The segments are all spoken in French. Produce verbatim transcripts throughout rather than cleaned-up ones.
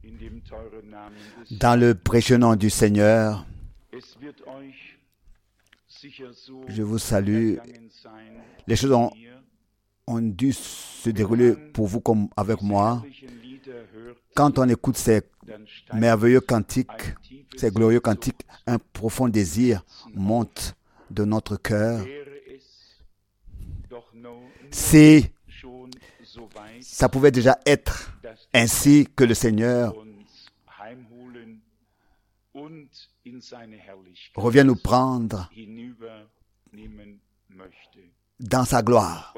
Dans le précieux nom du Seigneur, je vous salue. Les choses ont, ont dû se dérouler pour vous comme avec moi. Quand on écoute ces merveilleux cantiques, ces glorieux cantiques, un profond désir monte de notre cœur. Si ça pouvait déjà être ainsi que le Seigneur revient nous prendre dans sa gloire.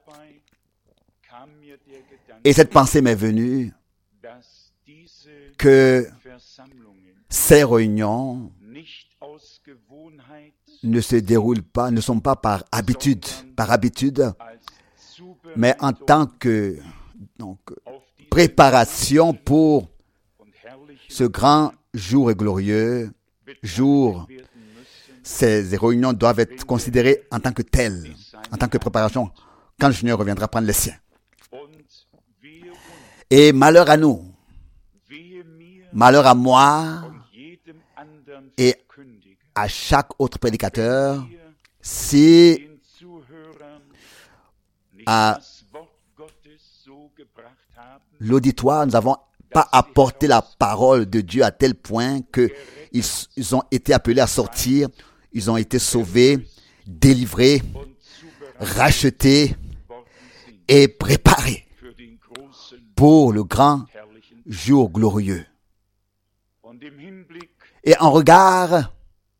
Et cette pensée m'est venue que ces réunions ne se déroulent pas, ne sont pas par habitude, par habitude, mais en tant que donc, préparation pour ce grand jour et glorieux jour. Ces réunions doivent être considérées en tant que telles, en tant que préparation, quand le Seigneur reviendra prendre les siens. Et malheur à nous, malheur à moi et à chaque autre prédicateur si à l'auditoire, nous n'avons pas apporté la parole de Dieu à tel point qu'ils ils ont été appelés à sortir, ils ont été sauvés, délivrés, rachetés et préparés pour le grand jour glorieux. Et en regard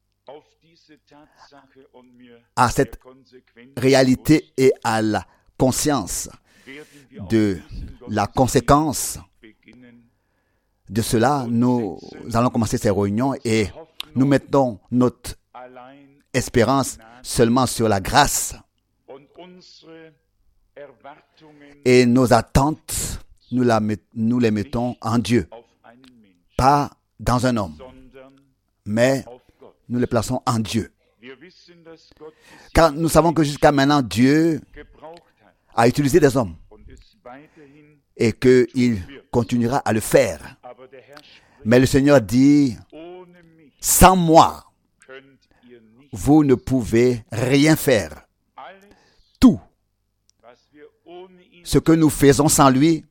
à cette réalité et à la conscience de la conséquence de cela, nous allons commencer ces réunions et nous mettons notre espérance seulement sur la grâce. Et nos attentes, nous, la met, nous les mettons en Dieu, pas dans un homme, mais nous les plaçons en Dieu. Car nous savons que jusqu'à maintenant, Dieu a utilisé des hommes et qu'il continuera à le faire. Mais le Seigneur dit, sans moi, vous ne pouvez rien faire. Tout ce que nous faisons sans lui,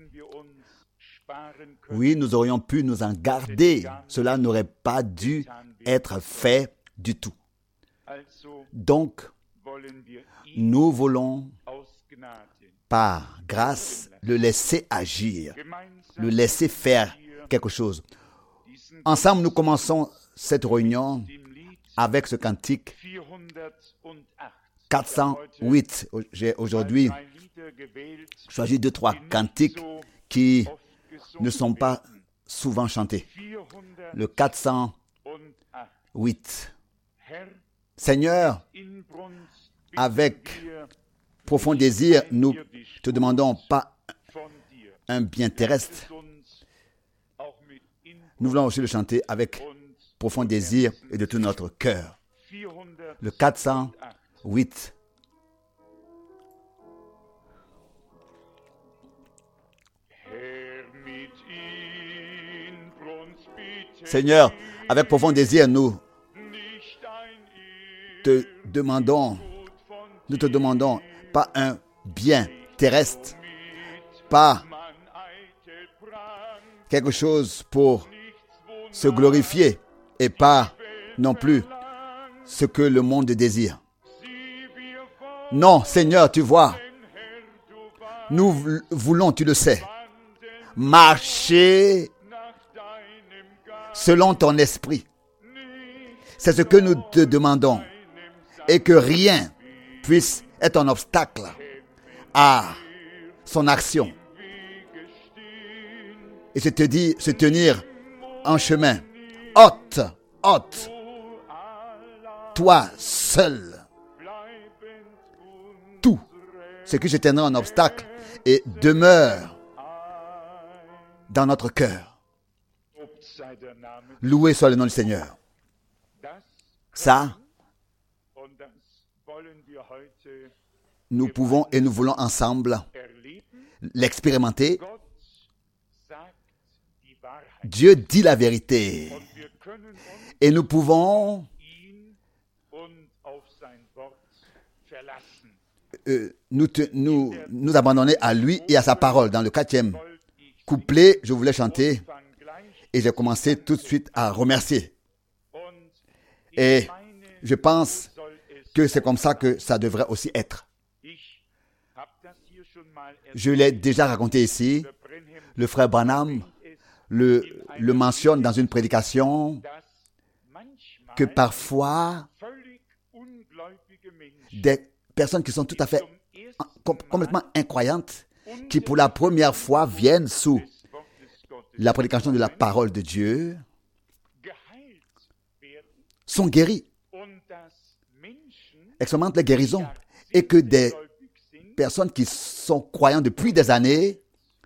oui, nous aurions pu nous en garder. Cela n'aurait pas dû être fait du tout. Donc, nous voulons, par grâce, le laisser agir, le laisser faire quelque chose. Ensemble, nous commençons cette réunion avec ce cantique quatre cent huit. J'ai aujourd'hui choisi deux, trois cantiques qui ne sont pas souvent chantés. Le quatre cent huit. Seigneur, avec profond désir, nous te demandons pas un bien terrestre. Nous voulons aussi le chanter avec profond désir et de tout notre cœur. Le quatre cent huit. Seigneur, avec profond désir, nous te demandons, nous te demandons pas un bien terrestre, pas quelque chose pour se glorifier et pas non plus ce que le monde désire. Non, Seigneur, tu vois, nous voulons, tu le sais, marcher selon ton esprit. C'est ce que nous te demandons et que rien puisse être un obstacle à son action. Et se te dit, se tenir en chemin. Ôte, ôte, toi seul, tout ce qui se tiendra en obstacle et demeure dans notre cœur. Loué soit le nom du Seigneur. Ça, nous pouvons et nous voulons ensemble l'expérimenter. Dieu dit la vérité. Et nous pouvons euh, nous, te, nous, nous abandonner à lui et à sa parole. Dans le quatrième couplet, je voulais chanter et j'ai commencé tout de suite à remercier. Et je pense que c'est comme ça que ça devrait aussi être. Je l'ai déjà raconté ici. Le frère Branham le, le mentionne dans une prédication que parfois des personnes qui sont tout à fait com- complètement incroyantes, qui pour la première fois viennent sous la prédication de la parole de Dieu, sont guéris, expérimentent la guérison, et que des personnes qui sont croyantes depuis des années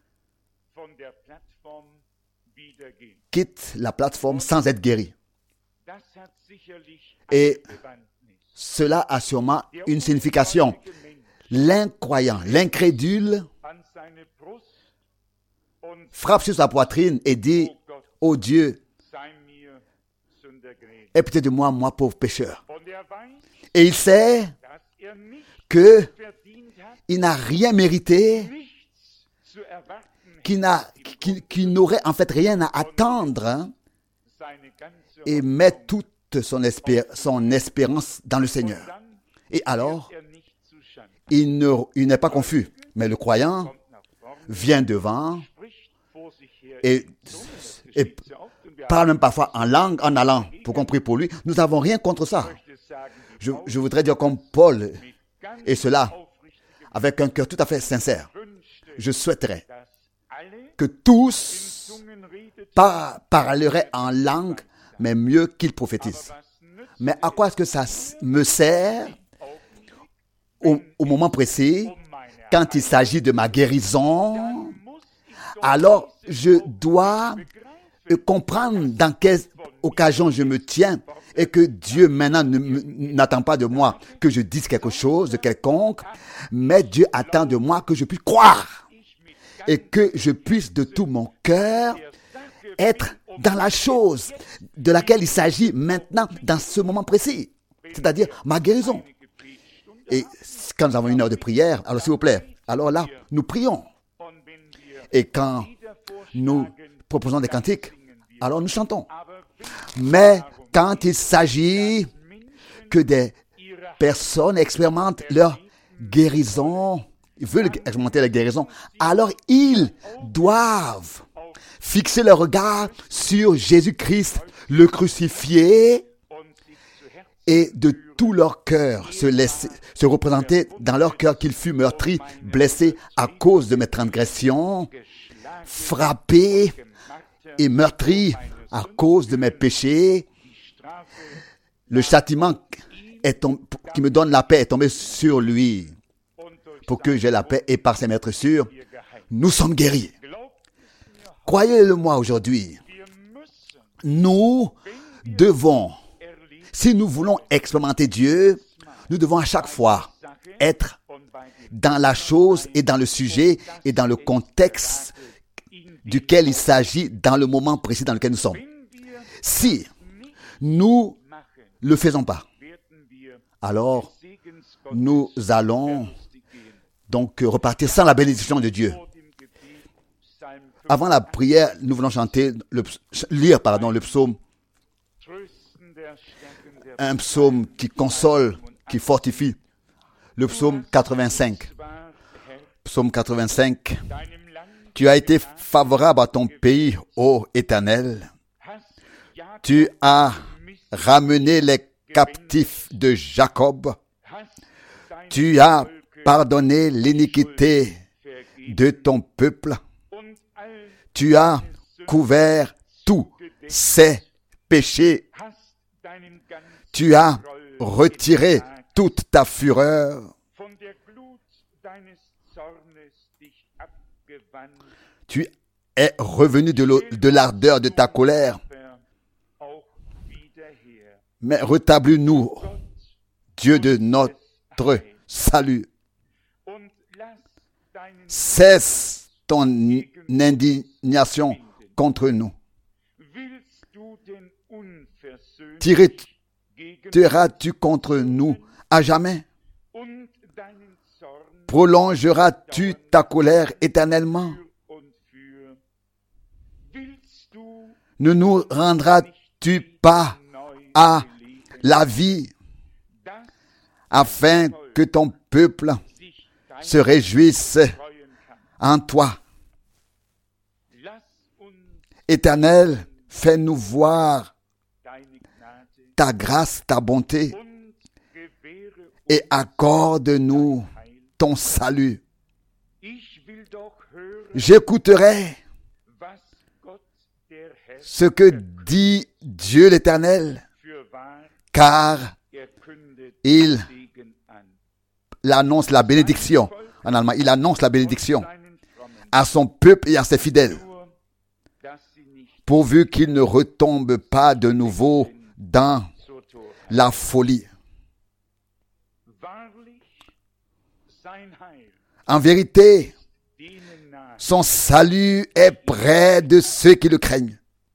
quittent la plateforme sans être guéris. Et cela a sûrement une signification. L'incroyant, l'incrédule frappe sur sa poitrine et dit « Ô Dieu, aie pitié de moi, moi pauvre pécheur. » Et il sait qu'il n'a rien mérité, qu'il, n'a, qu'il, qu'il n'aurait en fait rien à attendre, hein, et met toute son, espér- son espérance dans le Seigneur. Et alors, il, ne, il n'est pas confus, mais le croyant vient devant et, et parle même parfois en langue en allant pour qu'on prie pour lui. Nous n'avons rien contre ça. Je, je voudrais dire comme Paul, et cela avec un cœur tout à fait sincère. Je souhaiterais que tous par, parleraient en langue, mais mieux qu'ils prophétisent. Mais à quoi est-ce que ça me sert au, au moment précis, quand il s'agit de ma guérison? Alors, je dois comprendre dans quelle occasion je me tiens et que Dieu maintenant ne, n'attend pas de moi que je dise quelque chose de quelconque, mais Dieu attend de moi que je puisse croire et que je puisse de tout mon cœur être dans la chose de laquelle il s'agit maintenant, dans ce moment précis, c'est-à-dire ma guérison. Et quand nous avons une heure de prière, alors s'il vous plaît, alors là, nous prions. Et quand nous proposons des cantiques, alors nous chantons. Mais quand il s'agit que des personnes expérimentent leur guérison, ils veulent expérimenter la guérison, alors ils doivent fixer leur regard sur Jésus-Christ, le crucifié, et de tout leur cœur se laisser, se représenter dans leur cœur qu'il fut meurtri, blessé à cause de mes transgressions, frappé et meurtri à cause de mes péchés. Le châtiment est tom- qui me donne la paix est tombé sur lui pour que j'aie la paix, et par ses maîtres sûrs, nous sommes guéris. Croyez-le moi aujourd'hui, nous devons, si nous voulons expérimenter Dieu, nous devons à chaque fois être dans la chose et dans le sujet et dans le contexte duquel il s'agit dans le moment précis dans lequel nous sommes. Si nous ne le faisons pas, alors nous allons donc repartir sans la bénédiction de Dieu. Avant la prière, nous voulons chanter, le, lire pardon, le psaume, un psaume qui console, qui fortifie, le psaume quatre-vingt-cinq. Psaume quatre-vingt-cinq. Tu as été favorable à ton pays, ô Éternel. Tu as ramené les captifs de Jacob. Tu as pardonné l'iniquité de ton peuple. Tu as couvert tous ses péchés. Tu as retiré toute ta fureur. Tu es revenu de, de l'ardeur de ta colère. Mais rétablis-nous, Dieu de notre salut. Cesse ton indignation contre nous? Tireras-tu contre nous à jamais? Prolongeras-tu ta colère éternellement? Ne nous rendras-tu pas à la vie afin que ton peuple se réjouisse en toi? Éternel, fais-nous voir ta grâce, ta bonté, et accorde-nous ton salut. J'écouterai ce que dit Dieu l'Éternel, car il annonce la bénédiction. En allemand, il annonce la bénédiction à son peuple et à ses fidèles, pourvu qu'ils ne retombent pas de nouveau dans la folie. En vérité, son salut est près de ceux qui le craignent,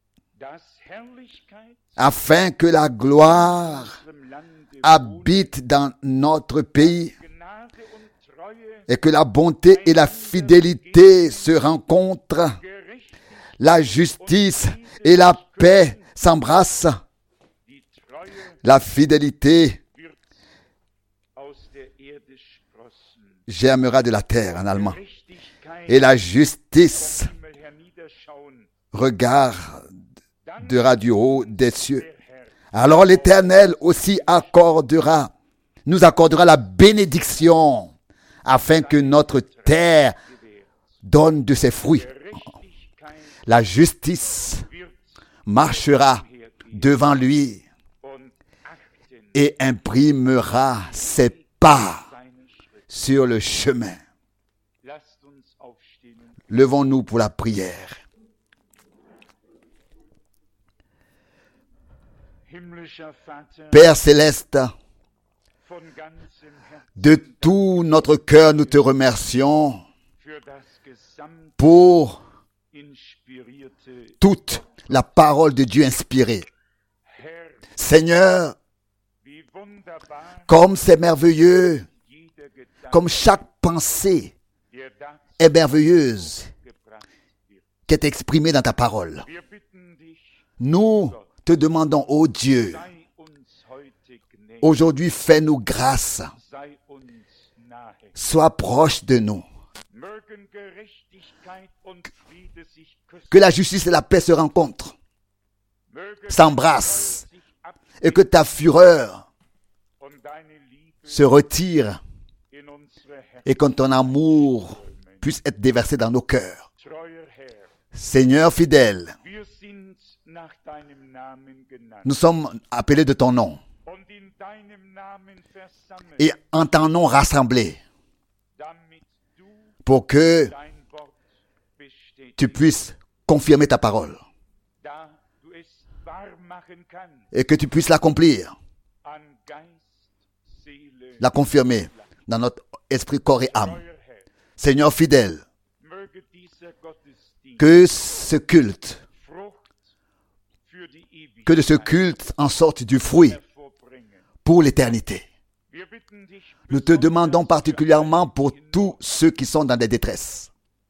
afin que la gloire habite dans notre pays et que la bonté et la fidélité se rencontrent, la justice et la paix s'embrassent, la fidélité germera de la terre en allemand, et la justice regardera du haut des cieux. Alors l'Éternel aussi accordera, nous accordera la bénédiction, afin que notre terre donne de ses fruits. La justice marchera devant lui et imprimera ses pas sur le chemin. Levons-nous pour la prière. Père céleste, de tout notre cœur, nous te remercions pour toute la parole de Dieu inspirée. Seigneur, comme c'est merveilleux, comme chaque pensée est merveilleuse qui est exprimée dans ta parole. Nous te demandons, ô Dieu, aujourd'hui fais-nous grâce, sois proche de nous. Que la justice et la paix se rencontrent, s'embrassent, et que ta fureur se retire, et que ton amour puisse être déversé dans nos cœurs. Seigneur fidèle, nous sommes appelés de ton nom, et en ton nom rassemblés, pour que tu puisses confirmer ta parole et que tu puisses l'accomplir, la confirmer dans notre esprit, corps et âme. Seigneur fidèle, que ce culte, que de ce culte en sorte du fruit pour l'éternité. Nous te demandons particulièrement pour tous ceux qui sont dans des détresses,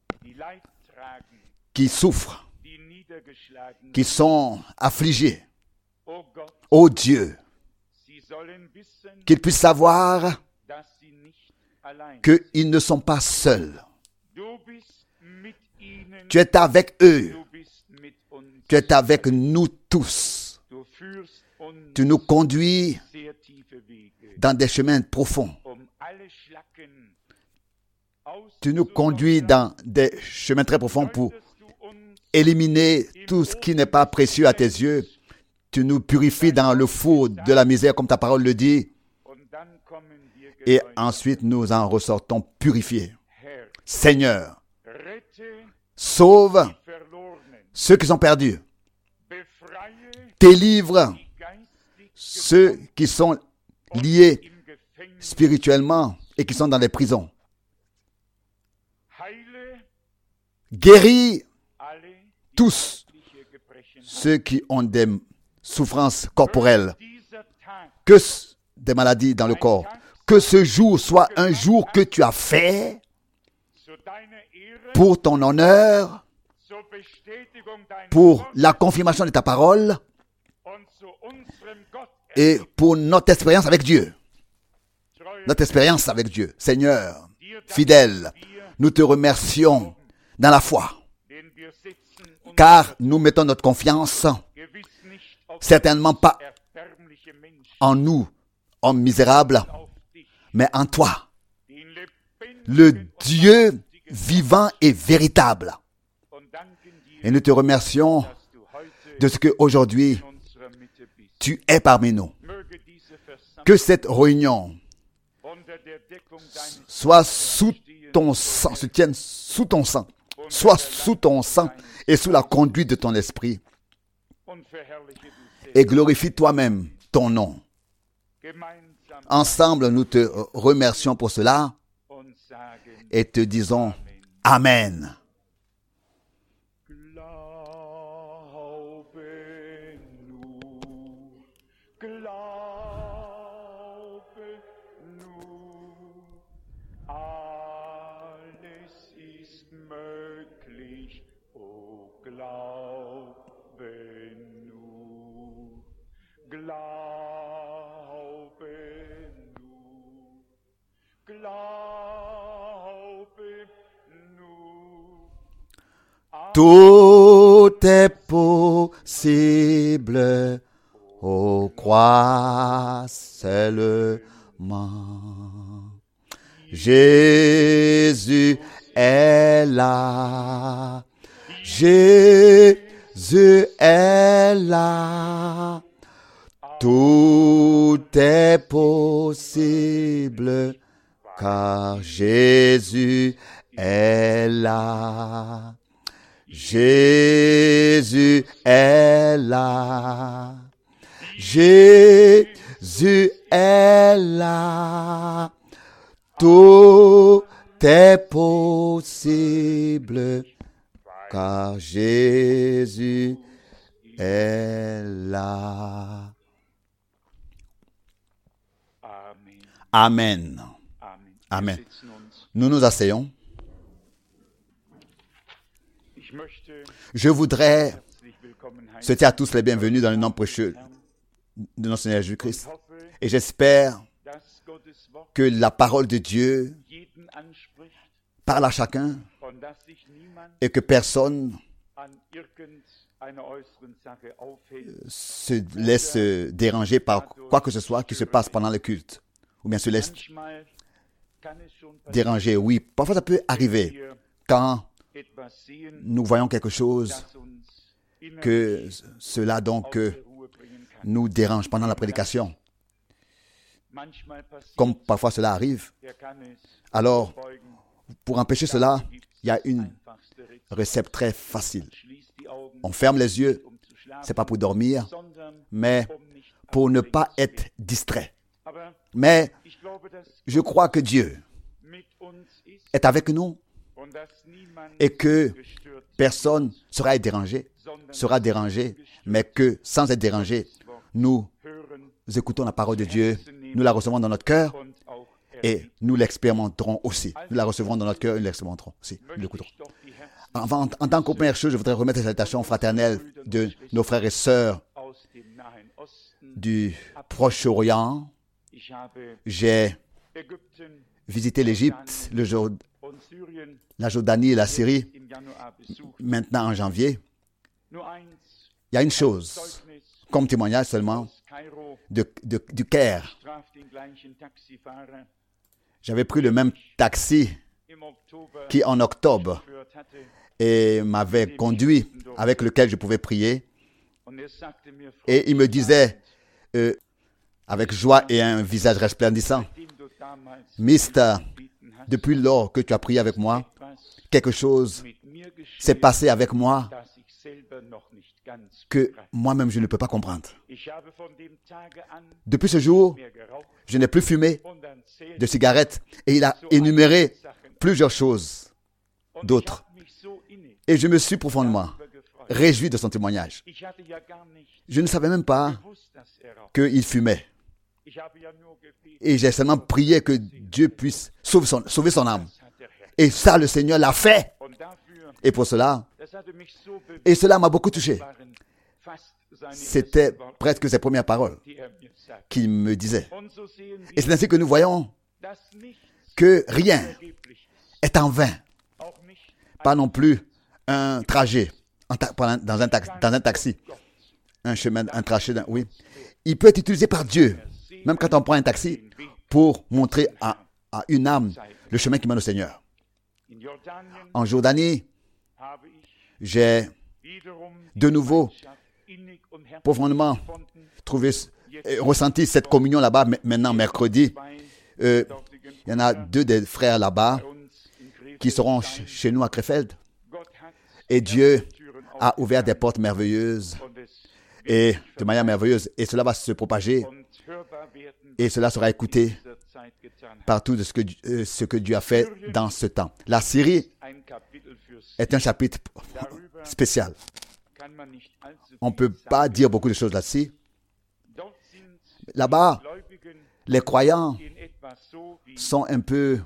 qui souffrent, qui sont affligés. Ô Dieu, qu'ils puissent savoir qu'ils ne sont pas seuls. Tu es avec eux. Tu es avec nous tous. Tu nous conduis dans des chemins profonds. Tu nous conduis dans des chemins très profonds pour éliminer tout ce qui n'est pas précieux à tes yeux. Tu nous purifies dans le four de la misère, comme ta parole le dit. Et ensuite, nous en ressortons purifiés. Seigneur, sauve ceux qui sont perdus. Délivre ceux qui sont liés spirituellement et qui sont dans les prisons. Guéris tous ceux qui ont des souffrances corporelles, que des maladies dans le corps, que ce jour soit un jour que tu as fait pour ton honneur, pour la confirmation de ta parole et pour notre expérience avec Dieu. Notre expérience avec Dieu. Seigneur, fidèle, nous te remercions dans la foi, car nous mettons notre confiance certainement pas en nous, hommes misérables, mais en toi, le Dieu vivant et véritable. Et nous te remercions de ce qu'aujourd'hui, tu es parmi nous. Que cette réunion soit sous ton sang, se tienne sous ton sang, soit sous ton sang et sous la conduite de ton esprit. Et glorifie toi-même ton nom. Ensemble, nous te remercions pour cela et te disons Amen. Tout est possible, oh, crois seulement. Jésus est là, Jésus est là. Tout est possible, car Jésus est là. Jésus est là. Jésus est là. Tout est possible, car Jésus est là. Amen. Amen. Nous nous asseyons. Je voudrais souhaiter à tous les bienvenus dans le nom précieux de notre Seigneur Jésus-Christ. Et j'espère que la parole de Dieu parle à chacun et que personne se laisse déranger par quoi que ce soit qui se passe pendant le culte. Ou bien se laisse déranger. Oui, parfois ça peut arriver quand nous voyons quelque chose que cela donc nous dérange pendant la prédication. Comme parfois cela arrive. Alors, pour empêcher cela, il y a une recette très facile. On ferme les yeux, ce n'est pas pour dormir, mais pour ne pas être distrait. Mais je crois que Dieu est avec nous et que personne sera dérangé, sera dérangé, mais que sans être dérangé, nous écoutons la parole de Dieu, nous la recevons dans notre cœur et nous l'expérimenterons aussi. Nous la recevrons dans notre cœur et nous l'expérimenterons aussi. Nous l'écouterons. En, en, en tant que première chose, je voudrais remettre les salutations fraternelles de nos frères et sœurs du Proche-Orient. J'ai visité l'Égypte, le Jourdain, la Jordanie et la Syrie, maintenant en janvier. Il y a une chose, comme témoignage seulement, de, de, du Caire. J'avais pris le même taxi qui, en octobre, et m'avait conduit, avec lequel je pouvais prier. Et il me disait, euh, avec joie et un visage resplendissant, « Mister, depuis lors que tu as prié avec moi, quelque chose s'est passé avec moi que moi-même je ne peux pas comprendre. Depuis ce jour, je n'ai plus fumé de cigarettes et il a énuméré plusieurs choses d'autres. Et je me suis profondément réjoui de son témoignage. Je ne savais même pas qu'il fumait. Et j'ai seulement prié que Dieu puisse sauver son, sauver son âme. Et ça, le Seigneur l'a fait. Et pour cela, et cela m'a beaucoup touché. C'était presque ses premières paroles qu'il me disait. Et c'est ainsi que nous voyons que rien est en vain. Pas non plus un trajet dans un, taxi, dans un taxi. Un chemin, un trajet, oui. Il peut être utilisé par Dieu, même quand on prend un taxi, pour montrer à, à une âme le chemin qui mène au Seigneur. En Jordanie, j'ai de nouveau profondément trouvé, ressenti cette communion là-bas. Maintenant, mercredi, euh, il y en a deux des frères là-bas qui seront ch- chez nous à Krefeld. Et Dieu a ouvert des portes merveilleuses et de manière merveilleuse. Et cela va se propager et cela sera écouté par tout de ce que, euh, ce que Dieu a fait dans ce temps. La Syrie est un chapitre spécial. On ne peut pas dire beaucoup de choses là-dessus. Là-bas, les croyants sont un peu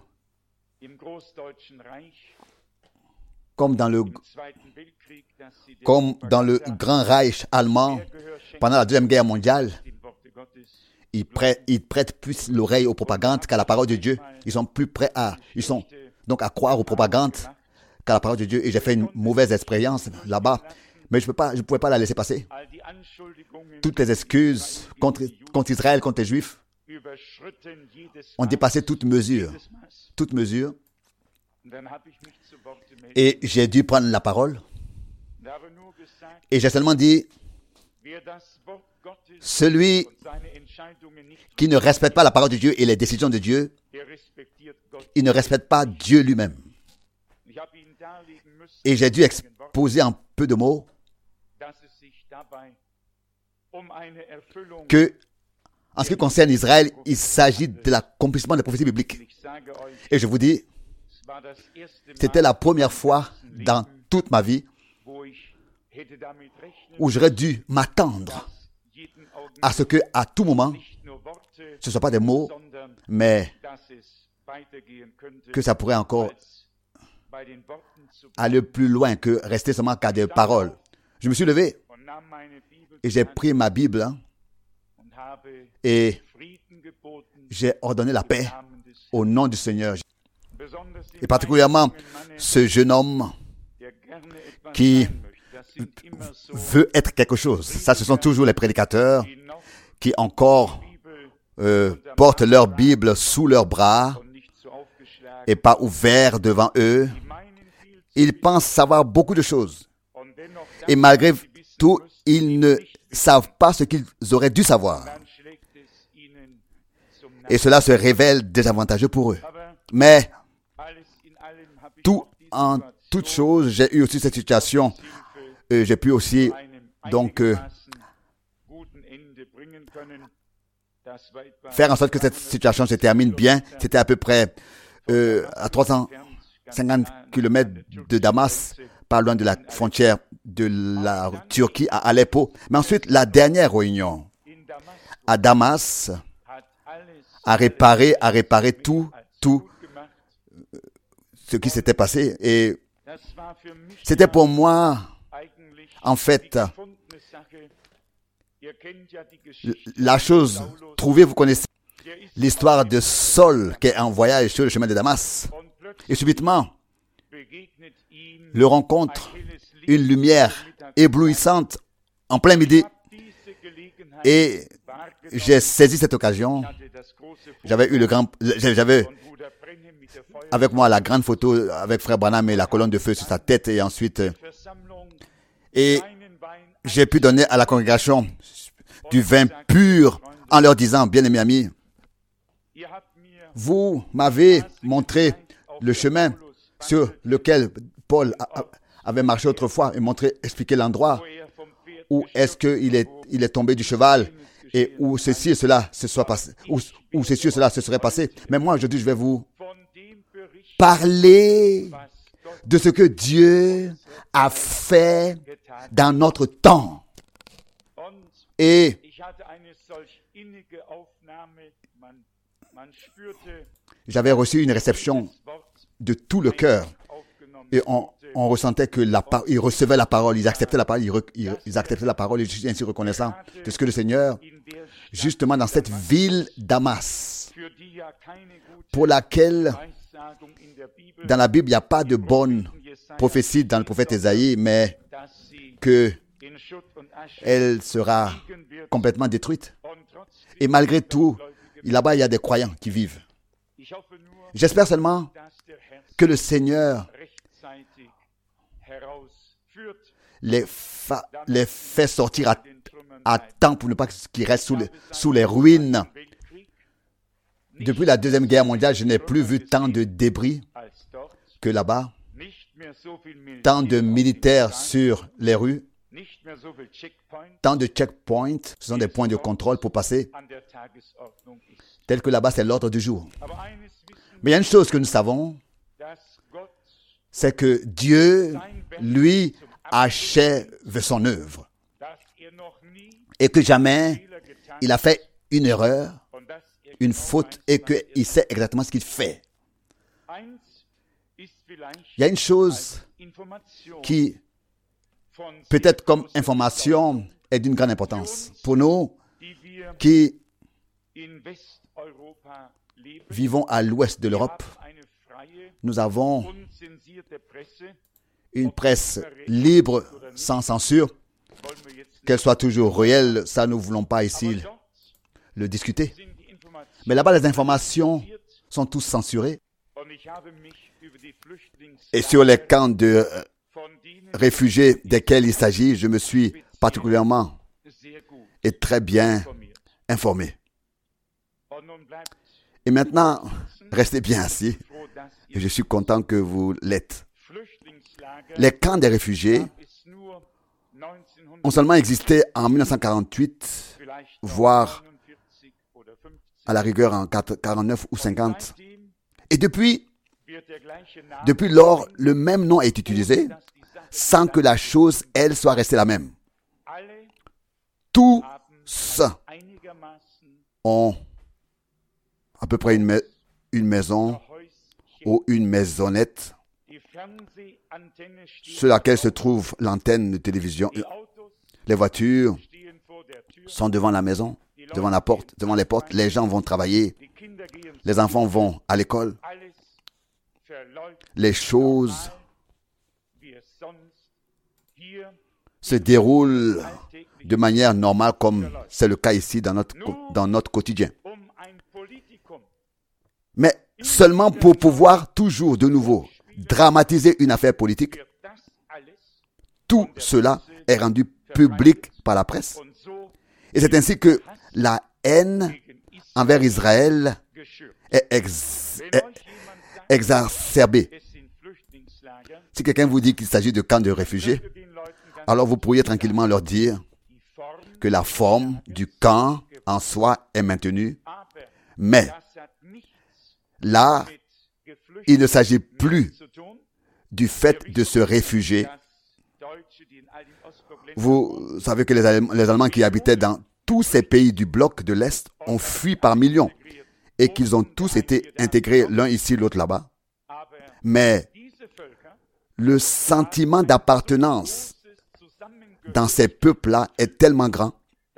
comme dans le, comme dans le grand Reich allemand pendant la Deuxième Guerre mondiale. Ils prêtent, ils prêtent plus l'oreille aux propagandes qu'à la parole de Dieu. Ils sont plus prêts à, ils sont donc à croire aux propagandes qu'à la parole de Dieu. Et j'ai fait une mauvaise expérience là-bas, mais je peux pas, je pouvais pas la laisser passer. Toutes les excuses contre, contre Israël, contre les Juifs, ont dépassé toute mesure, toute mesure. Et j'ai dû prendre la parole. Et j'ai seulement dit, celui qui ne respecte pas la parole de Dieu et les décisions de Dieu, il ne respecte pas Dieu lui-même. Et j'ai dû exposer en peu de mots que, en ce qui concerne Israël, il s'agit de l'accomplissement des prophéties bibliques. Et je vous dis, c'était la première fois dans toute ma vie où j'aurais dû m'attendre à ce que, à tout moment, ce ne soit pas des mots, mais que ça pourrait encore aller plus loin que rester seulement qu'à des paroles. Je me suis levé et j'ai pris ma Bible hein, et j'ai ordonné la paix au nom du Seigneur. Et particulièrement ce jeune homme qui veut être quelque chose. Ça, ce sont toujours les prédicateurs qui encore euh, portent leur Bible sous leur bras et pas ouvert devant eux. Ils pensent savoir beaucoup de choses. Et malgré tout, ils ne savent pas ce qu'ils auraient dû savoir. Et cela se révèle désavantageux pour eux. Mais tout en toute chose, j'ai eu aussi cette situation. Euh, j'ai pu aussi donc euh, faire en sorte que cette situation se termine bien. C'était à peu près euh, à trois cent cinquante kilomètres de Damas, pas loin de la frontière de la Turquie à Aleppo. Mais ensuite, la dernière réunion à Damas a réparé, a réparé tout, tout ce qui s'était passé. Et c'était pour moi, en fait, la chose trouvée, vous connaissez l'histoire de Saul qui est en voyage sur le chemin de Damas. Et subitement, le rencontre une lumière éblouissante en plein midi. Et j'ai saisi cette occasion. J'avais eu le grand, j'avais avec moi la grande photo avec Frère Branham et la colonne de feu sur sa tête et ensuite, et j'ai pu donner à la congrégation du vin pur en leur disant, bien-aimés amis, vous m'avez montré le chemin sur lequel Paul avait marché autrefois et montré, expliqué l'endroit où est-ce qu'il est, il est tombé du cheval et où ceci et cela se soit passé, où, où ceci et cela se serait passé. Mais moi, aujourd'hui, je vais vous parler de ce que Dieu a fait dans notre temps. Et j'avais reçu une réception de tout le cœur. Et on, on ressentait que la par- ils recevaient la parole, ils acceptaient la parole, ils, re- ils, ils acceptaient la parole, et je suis ainsi reconnaissant de ce que le Seigneur, justement dans cette ville Damas, pour laquelle, dans la Bible, il n'y a pas de bonne prophétie dans le prophète Ésaïe, mais que elle sera complètement détruite. Et malgré tout, là-bas, il y a des croyants qui vivent. J'espère seulement que le Seigneur les, fa- les fait sortir à, à temps pour ne pas qu'ils restent sous les, sous les ruines. Depuis la Deuxième Guerre mondiale, je n'ai plus vu tant de débris que là-bas, tant de militaires sur les rues, tant de checkpoints, ce sont des points de contrôle pour passer, tels que là-bas c'est l'ordre du jour. Mais il y a une chose que nous savons, c'est que Dieu, lui, achève son œuvre. Et que jamais il a fait une erreur, une faute, et qu'il sait exactement ce qu'il fait. Il y a une chose qui, peut-être comme information, est d'une grande importance. Pour nous qui vivons à l'ouest de l'Europe, nous avons une presse libre, sans censure, qu'elle soit toujours réelle, ça nous ne voulons pas ici le discuter. Mais là-bas, les informations sont tous censurées. Et sur les camps de réfugiés desquels il s'agit, je me suis particulièrement et très bien informé. Et maintenant, restez bien assis. Et je suis content que vous l'êtes. Les camps des réfugiés ont seulement existé en mille neuf cent quarante-huit, voire à la rigueur en quarante-neuf ou cinquante. Et depuis, depuis lors, le même nom est utilisé sans que la chose, elle, soit restée la même. Tous ont à peu près une, ma- une maison ou une maisonnette sur laquelle se trouve l'antenne de télévision. Les voitures sont devant la maison, devant la porte, devant les portes. Les gens vont travailler. Les enfants vont à l'école. Les choses se déroulent de manière normale comme c'est le cas ici dans notre, dans notre quotidien. Mais seulement pour pouvoir toujours de nouveau dramatiser une affaire politique, tout cela est rendu public par la presse. Et c'est ainsi que la haine envers Israël est, ex, est exacerbée. Si quelqu'un vous dit qu'il s'agit de camps de réfugiés, alors vous pourriez tranquillement leur dire que la forme du camp en soi est maintenue, mais là, il ne s'agit plus du fait de se réfugier. Vous savez que les Allemands, les Allemands qui habitaient dans tous ces pays du bloc de l'Est ont fui par millions et qu'ils ont tous été intégrés l'un ici, l'autre là-bas. Mais le sentiment d'appartenance dans ces peuples-là est tellement grand.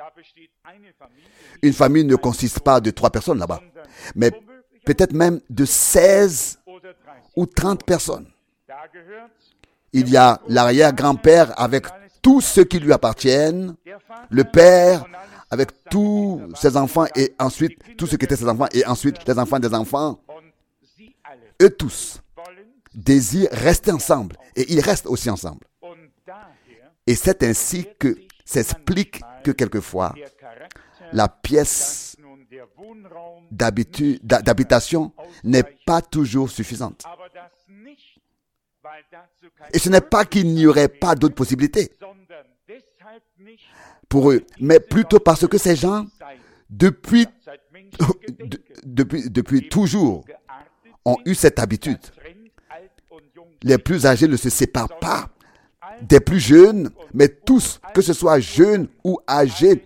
Une famille ne consiste pas de trois personnes là-bas, mais peut-être même de seize ou trente personnes. Il y a l'arrière-grand-père avec tous ceux qui lui appartiennent, le père avec tous ses enfants et ensuite tous ceux qui étaient ses enfants et ensuite les enfants des enfants. Eux tous désirent rester ensemble et ils restent aussi ensemble. Et c'est ainsi que s'explique que quelquefois la pièce d'habitation n'est pas toujours suffisante. Et ce n'est pas qu'il n'y aurait pas d'autres possibilités pour eux, mais plutôt parce que ces gens, depuis, depuis, depuis toujours, ont eu cette habitude les plus âgés ne se séparent pas des plus jeunes, mais tous, que ce soit jeunes ou âgés,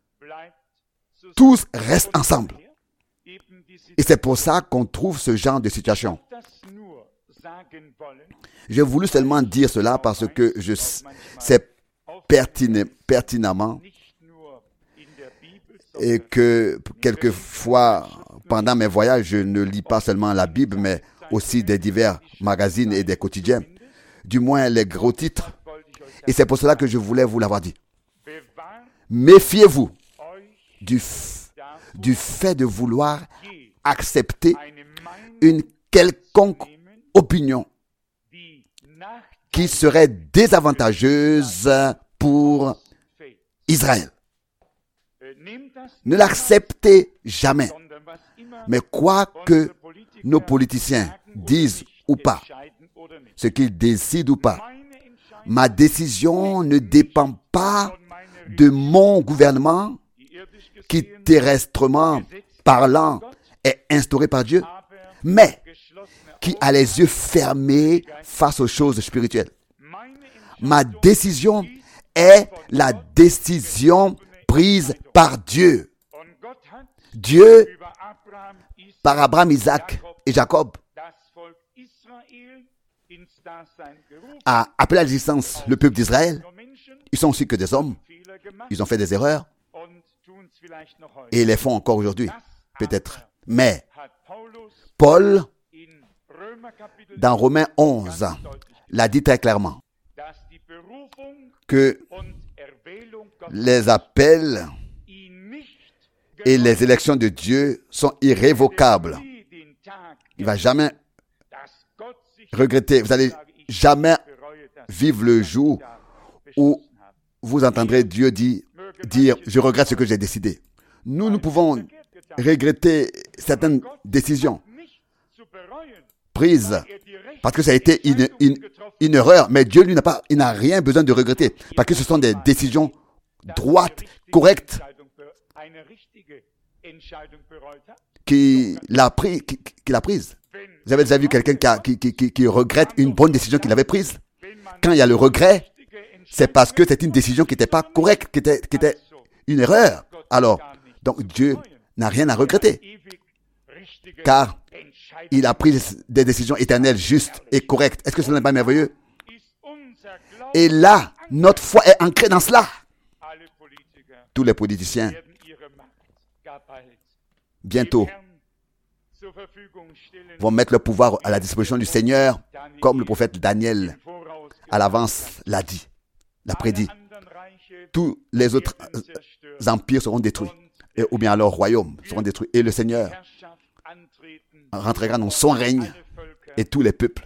tous restent ensemble. Et c'est pour ça qu'on trouve ce genre de situation. J'ai voulu seulement dire cela parce que je sais pertiné, pertinemment et que quelquefois, pendant mes voyages, je ne lis pas seulement la Bible, mais aussi des divers magazines et des quotidiens, du moins les gros titres. Et c'est pour cela que je voulais vous l'avoir dit. Méfiez-vous du, f- du fait de vouloir accepter une quelconque opinion qui serait désavantageuse pour Israël. Ne l'acceptez jamais. Mais quoi que nos politiciens disent ou pas, ce qu'ils décident ou pas, ma décision ne dépend pas de mon gouvernement qui, terrestrement parlant, est instauré par Dieu, mais qui a les yeux fermés face aux choses spirituelles. Ma décision est la décision prise par Dieu. Dieu, par Abraham, Isaac et Jacob, a appelé à l'existence le peuple d'Israël. Ils sont aussi que des hommes. Ils ont fait des erreurs. Et ils les font encore aujourd'hui, peut-être. Mais Paul, dans Romains onze, l'a dit très clairement que les appels et les élections de Dieu sont irrévocables. Il ne va jamais regretter. Vous n'allez jamais vivre le jour où vous entendrez Dieu dire, dire « Je regrette ce que j'ai décidé ». Nous, nous pouvons regretter certaines décisions prises parce que ça a été une, une, une erreur. Mais Dieu, lui, n'a pas, il n'a rien besoin de regretter parce que ce sont des décisions droites, correctes qu'il a, pris, qu'il a prises. Vous avez déjà vu quelqu'un qui, a, qui, qui, qui, qui regrette une bonne décision qu'il avait prise? Quand il y a le regret, c'est parce que c'est une décision qui n'était pas correcte, qui était, qui était une erreur. Alors, donc Dieu n'a rien à regretter, car il a pris des décisions éternelles, justes et correctes. Est-ce que ce n'est pas merveilleux? Et là, notre foi est ancrée dans cela. Tous les politiciens, bientôt, vont mettre le pouvoir à la disposition du Seigneur, comme le prophète Daniel à l'avance l'a dit, l'a prédit. Tous les autres empires seront détruits, et, ou bien alors royaumes seront détruits, et le Seigneur rentrera dans son règne, et tous les peuples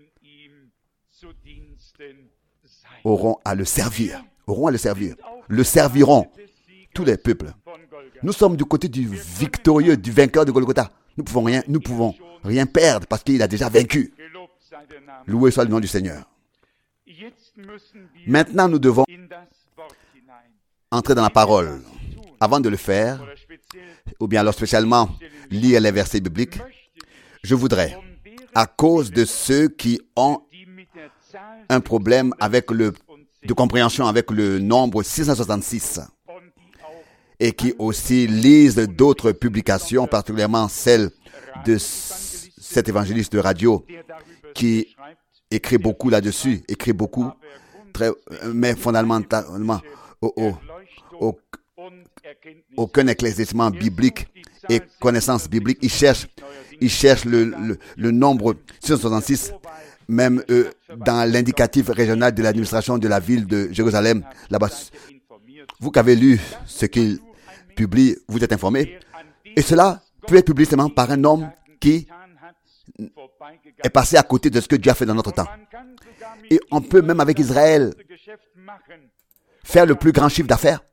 auront à le servir, auront à le servir, le serviront, tous les peuples. Nous sommes du côté du victorieux, du vainqueur de Golgotha. Nous pouvons rien, nous pouvons rien perdre parce qu'il a déjà vaincu. Loué soit le nom du Seigneur. Maintenant, nous devons entrer dans la parole. Avant de le faire, ou bien alors spécialement lire les versets bibliques, je voudrais, à cause de ceux qui ont un problème avec le, de compréhension avec le nombre six cent soixante-six, et qui aussi lisent d'autres publications, particulièrement celle de cet évangéliste de radio qui écrit beaucoup là-dessus, écrit beaucoup, très, mais fondamentalement, oh, oh, oh, aucun éclaircissement biblique et connaissance biblique. Il cherche, il cherche le, le, le nombre six cent soixante-six, même euh, dans l'indicatif régional de l'administration de la ville de Jérusalem, là-bas. Vous qui avez lu ce qu'il publie, vous êtes informé. Et cela peut être publié seulement par un homme qui est passé à côté de ce que Dieu a fait dans notre temps. Et on peut même avec Israël faire le plus grand chiffre d'affaires,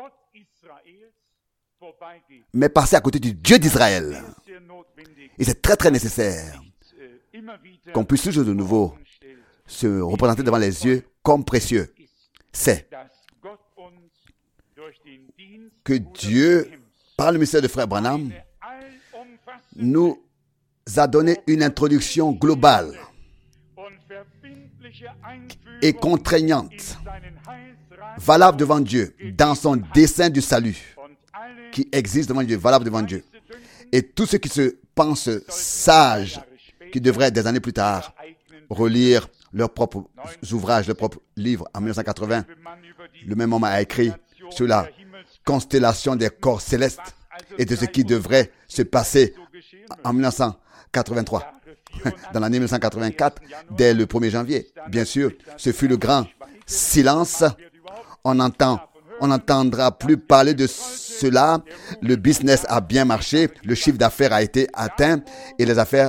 mais passer à côté du Dieu d'Israël. Et c'est très très nécessaire qu'on puisse toujours de nouveau se représenter devant les yeux comme précieux. C'est que Dieu, par le ministère de Frère Branham, nous a donné une introduction globale et contraignante, valable devant Dieu, dans son dessein du salut, qui existe devant Dieu, valable devant Dieu. Et tous ceux qui se pensent sages, qui devraient des années plus tard relire leurs propres ouvrages, leurs propres livres. En dix-neuf cent quatre-vingts, le même homme a écrit sur la constellation des corps célestes et de ce qui devrait se passer en dix-neuf cent quatre-vingt-trois. Dans l'année dix-neuf cent quatre-vingt-quatre, dès le premier janvier. Bien sûr, ce fut le grand silence. On entend, on n'entendra plus parler de cela. Le business a bien marché, le chiffre d'affaires a été atteint et les affaires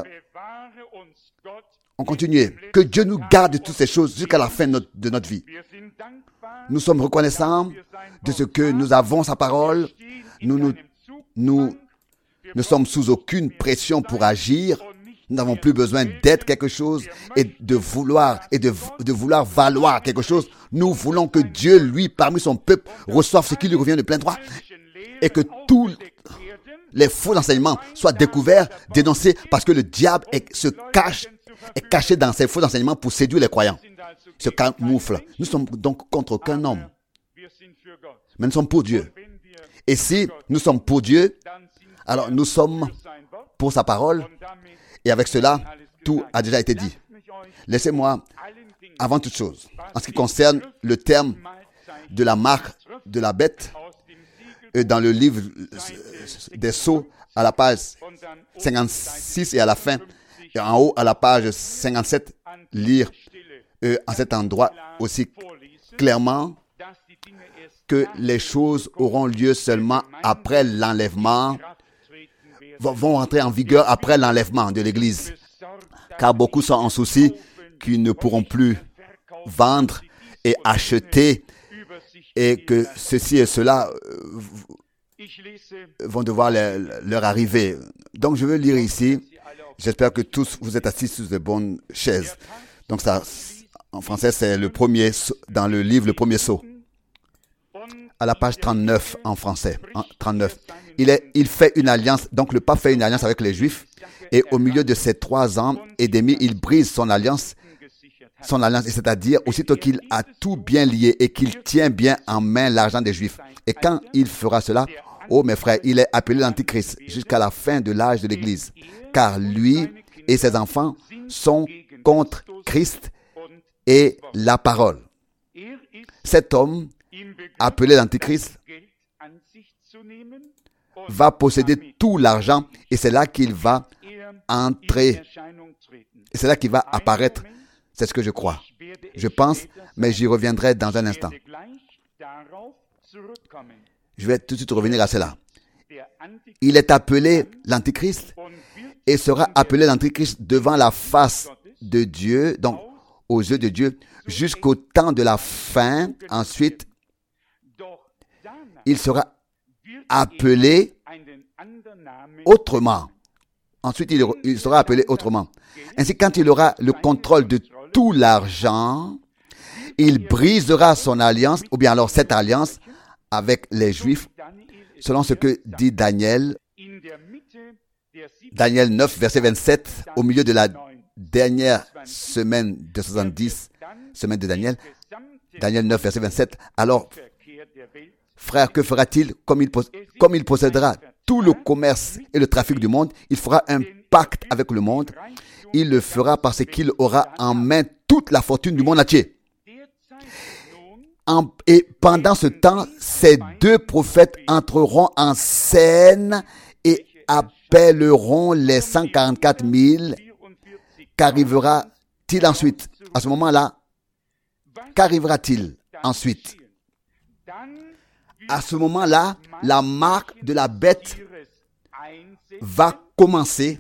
ont continué. Que Dieu nous garde de toutes ces choses jusqu'à la fin de notre, de notre vie. Nous sommes reconnaissants de ce que nous avons sa parole. Nous, nous, nous ne sommes sous aucune pression pour agir. Nous n'avons plus besoin d'être quelque chose et de vouloir et de, de vouloir valoir quelque chose. Nous voulons que Dieu, lui, parmi son peuple, reçoive ce qui lui revient de plein droit et que tous les faux enseignements soient découverts, dénoncés, parce que le diable est, se cache, est caché dans ces faux enseignements pour séduire les croyants. Se camoufle. Nous sommes donc contre aucun homme, mais nous sommes pour Dieu. Et si nous sommes pour Dieu, alors nous sommes pour sa parole. Et avec cela, tout a déjà été dit. Laissez-moi, avant toute chose, en ce qui concerne le terme de la marque de la bête, dans le livre des Sceaux, à la page cinquante-six et à la fin, et en haut à la page cinquante-sept, lire euh, en cet endroit aussi clairement que les choses auront lieu seulement après l'enlèvement, vont entrer en vigueur après l'enlèvement de l'Église. Car beaucoup sont en souci qu'ils ne pourront plus vendre et acheter et que ceci et cela vont devoir leur arriver. Donc je veux lire ici. J'espère que tous vous êtes assis sur de bonnes chaises. Donc ça, en français, c'est le premier, dans le livre, le premier sceau. À la page trente-neuf en français. trente-neuf. Il, est, il fait une alliance, donc le pape fait une alliance avec les Juifs, et au milieu de ces trois ans et demi, il brise son alliance, son alliance, c'est-à-dire aussitôt qu'il a tout bien lié et qu'il tient bien en main l'argent des Juifs. Et quand il fera cela, oh mes frères, il est appelé l'Antichrist jusqu'à la fin de l'âge de l'Église, car lui et ses enfants sont contre Christ et la parole. Cet homme, appelé l'Antichrist, va posséder tout l'argent et c'est là qu'il va entrer. Et c'est là qu'il va apparaître. C'est ce que je crois. Je pense, mais j'y reviendrai dans un instant. Je vais tout de suite revenir à cela. Il est appelé l'Antichrist et sera appelé l'Antichrist devant la face de Dieu, donc aux yeux de Dieu, jusqu'au temps de la fin. Ensuite, il sera appelé autrement. Ensuite, il, il sera appelé autrement. Ainsi, quand il aura le contrôle de tout l'argent, il brisera son alliance, ou bien alors cette alliance avec les Juifs, selon ce que dit Daniel, Daniel neuf, verset vingt-sept, au milieu de la dernière semaine de soixante-dix, semaine de Daniel, Daniel neuf, verset vingt-sept, alors, frère, que fera-t-il? Comme il, comme il possédera tout le commerce et le trafic du monde, il fera un pacte avec le monde. Il le fera parce qu'il aura en main toute la fortune du monde entier. En, et pendant ce temps, ces deux prophètes entreront en scène et appelleront les cent quarante-quatre mille. Qu'arrivera-t-il ensuite? À ce moment-là, qu'arrivera-t-il ensuite? À ce moment-là, la marque de la bête va commencer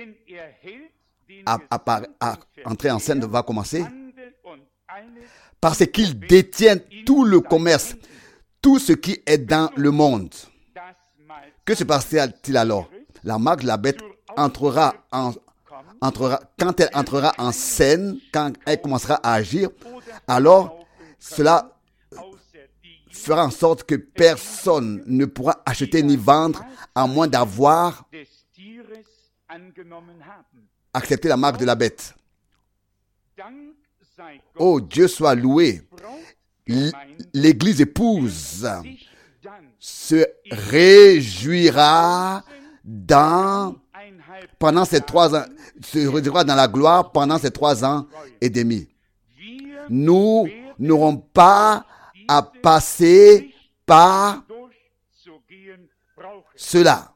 à, à, à entrer en scène, va commencer parce qu'il détient tout le commerce, tout ce qui est dans le monde. Que se passera-t-il alors? La marque de la bête entrera en, entrera, quand elle entrera en scène, quand elle commencera à agir, alors cela fera en sorte que personne ne pourra acheter ni vendre à moins d'avoir accepté la marque de la bête. Oh, Dieu soit loué. L'Église épouse se réjouira dans, pendant ces trois ans, se réjouira dans la gloire pendant ces trois ans et demi. Nous n'aurons pas à passer par cela.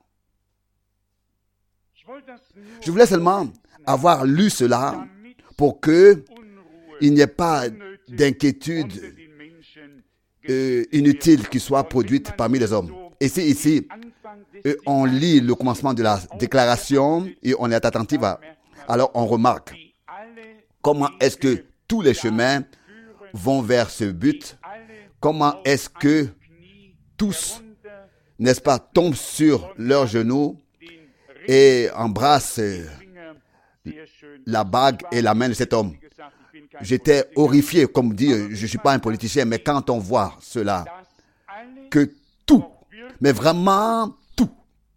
Je voulais seulement avoir lu cela pour que il n'y ait pas d'inquiétude euh, inutile qui soit produite parmi les hommes. Et si ici, euh, on lit le commencement de la déclaration et on est attentif à, alors on remarque comment est-ce que tous les chemins vont vers ce but, comment est-ce que tous, n'est-ce pas, tombent sur leurs genoux et embrassent la bague et la main de cet homme. J'étais horrifié, comme dit, je ne suis pas un politicien, mais quand on voit cela, que tout, mais vraiment tout,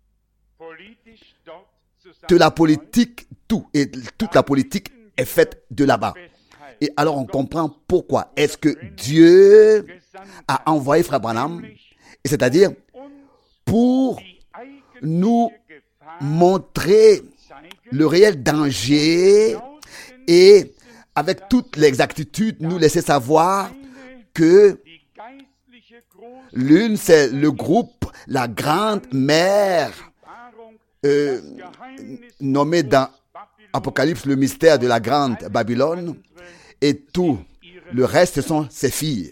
de la politique, tout, et toute la politique est faite de là-bas. Et alors on comprend pourquoi est-ce que Dieu a envoyé Frère Branham, et c'est-à-dire pour nous montrer le réel danger et avec toute l'exactitude nous laisser savoir que l'une c'est le groupe, la grande mère euh, nommée dans Apocalypse le mystère de la grande Babylone, et tout le reste ce sont ses filles.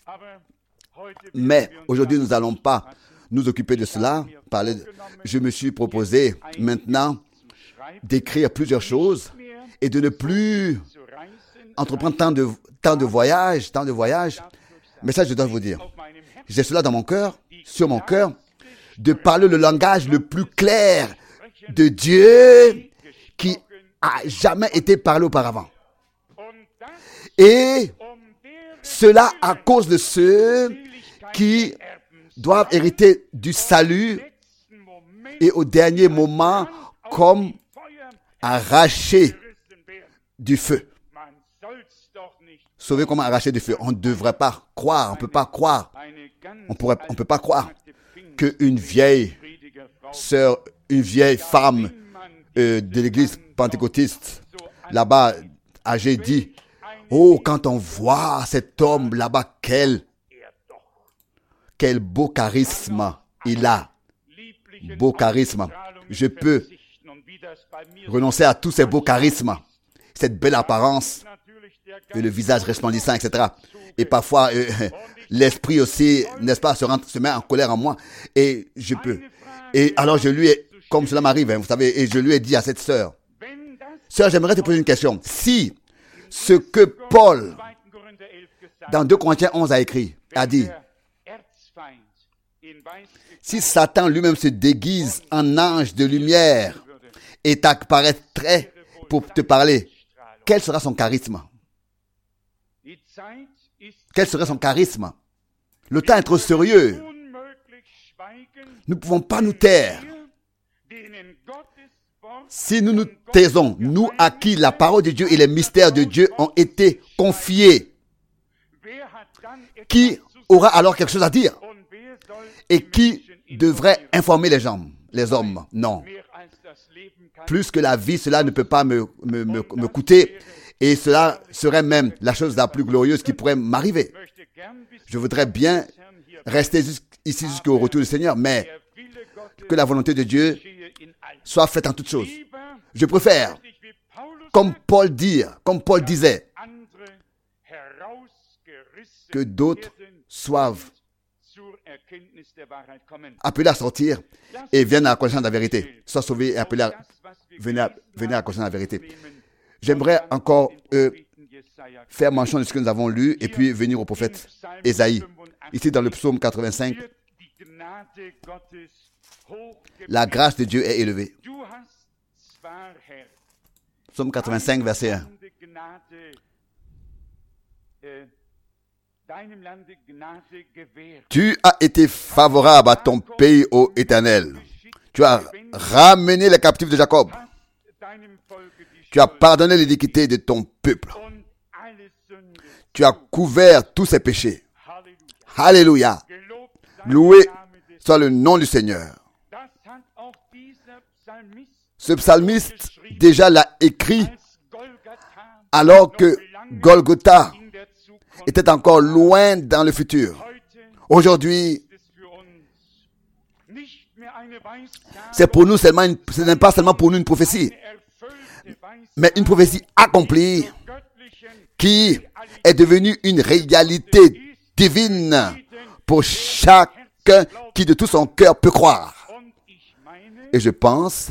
Mais aujourd'hui nous n'allons pas nous occuper de cela. Parler de... Je me suis proposé maintenant d'écrire plusieurs choses et de ne plus entreprendre tant de, tant de voyages, tant de voyages. Mais ça, je dois vous dire, j'ai cela dans mon cœur, sur mon cœur, de parler le langage le plus clair de Dieu qui a jamais été parlé auparavant. Et cela à cause de ceux qui doivent hériter du salut et au dernier moment comme arracher du feu. Sauver comme arracher du feu. On ne devrait pas croire, on ne peut pas croire, on pourrait, on peut pas croire qu'une vieille sœur, une vieille femme euh, de l'église pentecôtiste là-bas, âgée, dit: oh, quand on voit cet homme là-bas, quel, quel beau charisme il a. Beau charisme. Je peux renoncer à tous ces beaux charismes, cette belle apparence, et le visage resplendissant, et cetera. Et parfois, euh, l'esprit aussi, n'est-ce pas, se, rend, se met en colère en moi. Et je peux. Et alors je lui ai, comme cela m'arrive, hein, vous savez, et je lui ai dit à cette sœur: sœur, j'aimerais te poser une question. Si ce que Paul, dans deux Corinthiens onze, a écrit, a dit, si Satan lui-même se déguise en ange de lumière et t'apparaîtrait pour te parler, quel sera son charisme? Quel serait son charisme? Le temps est trop sérieux. Nous ne pouvons pas nous taire. Si nous nous taisons, nous à qui la parole de Dieu et les mystères de Dieu ont été confiés, qui aura alors quelque chose à dire? Et qui devrait informer les gens, les hommes? Non. Plus que la vie, cela ne peut pas me, me, me, me coûter. Et cela serait même la chose la plus glorieuse qui pourrait m'arriver. Je voudrais bien rester ici jusqu'au retour du Seigneur, mais que la volonté de Dieu soit faite en toutes choses. Je préfère, comme Paul dit, comme Paul disait, que d'autres soient appelés à sortir et viennent à la connaissance de la vérité. Soient sauvés et appelés à venir à, venir à la connaissance de la vérité. J'aimerais encore euh, faire mention de ce que nous avons lu et puis venir au prophète Ésaïe. Ici dans le psaume quatre-vingt-cinq, la grâce de Dieu est élevée. Psaume quatre-vingt-cinq, verset un. Tu as été favorable à ton pays, ô Éternel. Tu as ramené les captifs de Jacob. Tu as pardonné l'iniquité de ton peuple. Tu as couvert tous ses péchés. Alléluia. Loué soit le nom du Seigneur. Ce psalmiste déjà l'a écrit alors que Golgotha était encore loin dans le futur. Aujourd'hui, c'est pour nous seulement une, ce n'est pas seulement pour nous une prophétie, mais une prophétie accomplie qui est devenue une réalité divine pour chacun qui de tout son cœur peut croire. Et je pense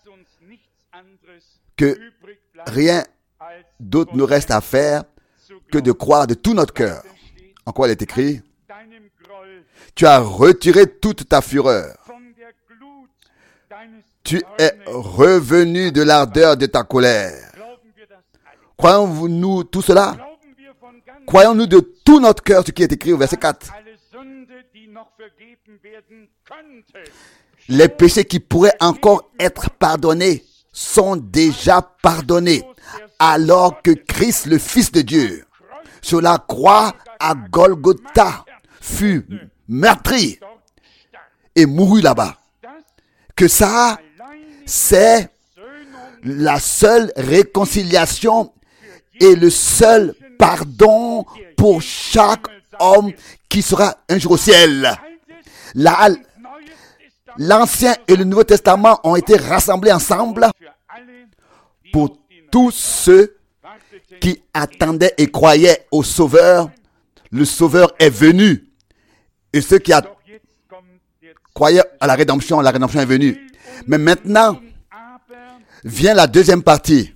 que rien d'autre nous reste à faire que de croire de tout notre cœur. En quoi il est écrit? Tu as retiré toute ta fureur. Tu es revenu de l'ardeur de ta colère. Croyons-nous tout cela? Croyons-nous de tout notre cœur ce qui est écrit au verset quatre? Les péchés qui pourraient encore être pardonnés sont déjà pardonnés, alors que Christ, le Fils de Dieu, sur la croix à Golgotha, fut meurtri et mourut là-bas. Que ça, c'est la seule réconciliation et le seul pardon pour chaque homme qui sera un jour au ciel. La, L'Ancien et le Nouveau Testament ont été rassemblés ensemble pour tous ceux qui attendaient et croyaient au Sauveur. Le Sauveur est venu. Et ceux qui a... croyaient à la rédemption, la rédemption est venue. Mais maintenant, vient la deuxième partie.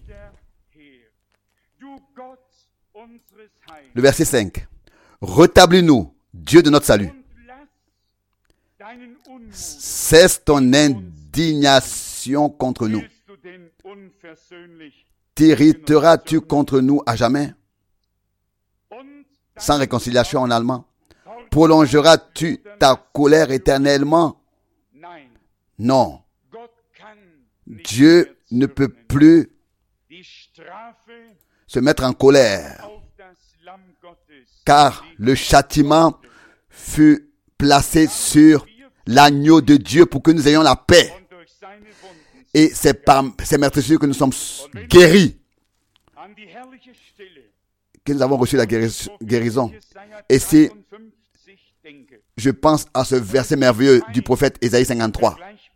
Le verset cinq. Rétablis-nous, Dieu de notre salut. Cesse ton indignation contre nous. T'irriteras-tu contre nous à jamais? Sans réconciliation en allemand. Prolongeras-tu ta colère éternellement? Non. Dieu ne peut plus se mettre en colère, car le châtiment fut placé sur l'agneau de Dieu pour que nous ayons la paix. Et c'est par ces meurtrissures que nous sommes guéris, que nous avons reçu la guérison. Et si je pense à ce verset merveilleux du prophète Ésaïe cinquante-trois,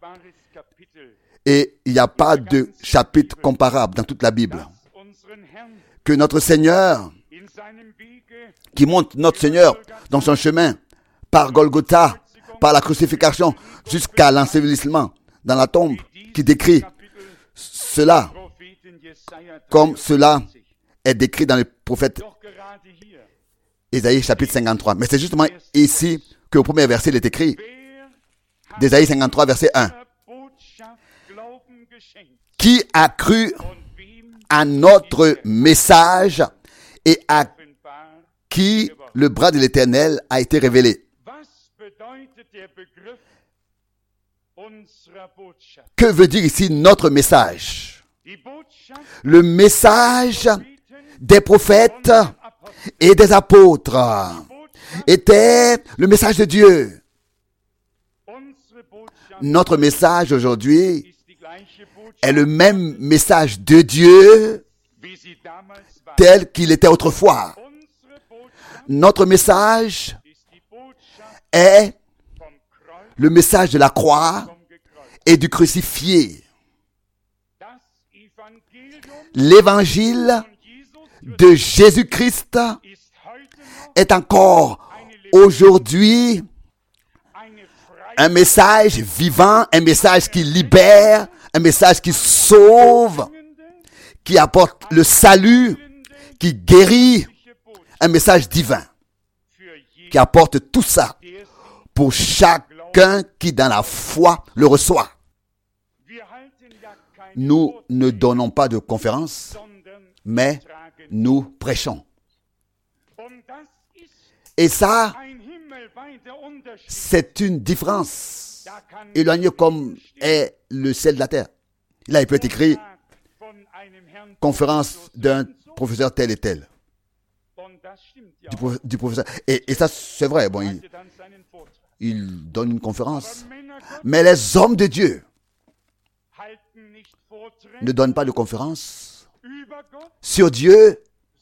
et il n'y a pas de chapitre comparable dans toute la Bible, que notre Seigneur, qui montre notre Seigneur dans son chemin, par Golgotha, par la crucifixion, jusqu'à l'ensevelissement dans la tombe, qui décrit cela, comme cela est décrit dans le prophète Ésaïe chapitre cinquante-trois. Mais c'est justement ici que au premier verset il est écrit, d'Ésaïe cinquante-trois, verset un. Qui a cru à notre message et à qui le bras de l'Éternel a été révélé? Que veut dire ici notre message? Le message des prophètes et des apôtres était le message de Dieu. Notre message aujourd'hui est le même message de Dieu tel qu'il était autrefois. Notre message est le message de la croix et du crucifié. L'évangile de Jésus-Christ est encore aujourd'hui un message vivant, un message qui libère, un message qui sauve, qui apporte le salut, qui guérit, un message divin, qui apporte tout ça pour chacun qui dans la foi le reçoit. Nous ne donnons pas de conférences, mais nous prêchons. Et ça, c'est une différence éloignée comme est le ciel de la terre. Là, il peut être écrit conférence d'un professeur tel et tel. du, du professeur. Et, et ça, c'est vrai. Bon, il, il donne une conférence. Mais les hommes de Dieu ne donnent pas de conférence sur Dieu,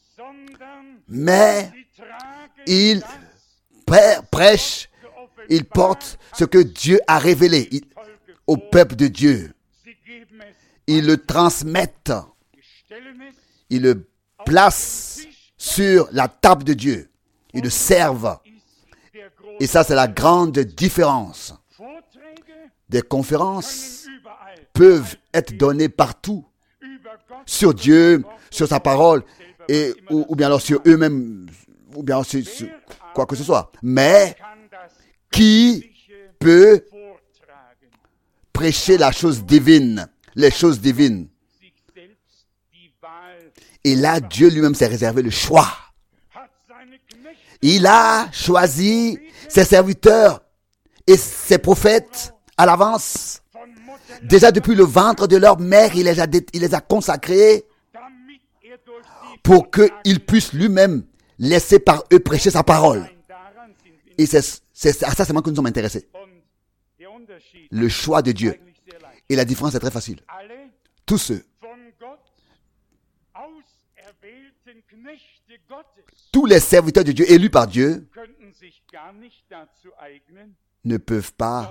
mais ils prêchent, ils portent ce que Dieu a révélé au peuple de Dieu. Ils le transmettent, ils le placent sur la table de Dieu, ils le servent. Et ça, c'est la grande différence. Des conférences peuvent être données partout, sur Dieu, sur sa parole, et, ou, ou bien alors sur eux-mêmes, ou bien sur, sur quoi que ce soit. Mais qui peut prêcher la chose divine, les choses divines? Et là, Dieu lui-même s'est réservé le choix. Il a choisi ses serviteurs et ses prophètes à l'avance. Déjà depuis le ventre de leur mère, il les a, il les a consacrés pour qu'il puisse lui-même laisser par eux prêcher sa parole. Et c'est, c'est à ça seulement que nous sommes intéressés. Le choix de Dieu. Et la différence est très facile. Tous ceux, tous les serviteurs de Dieu élus par Dieu ne peuvent pas,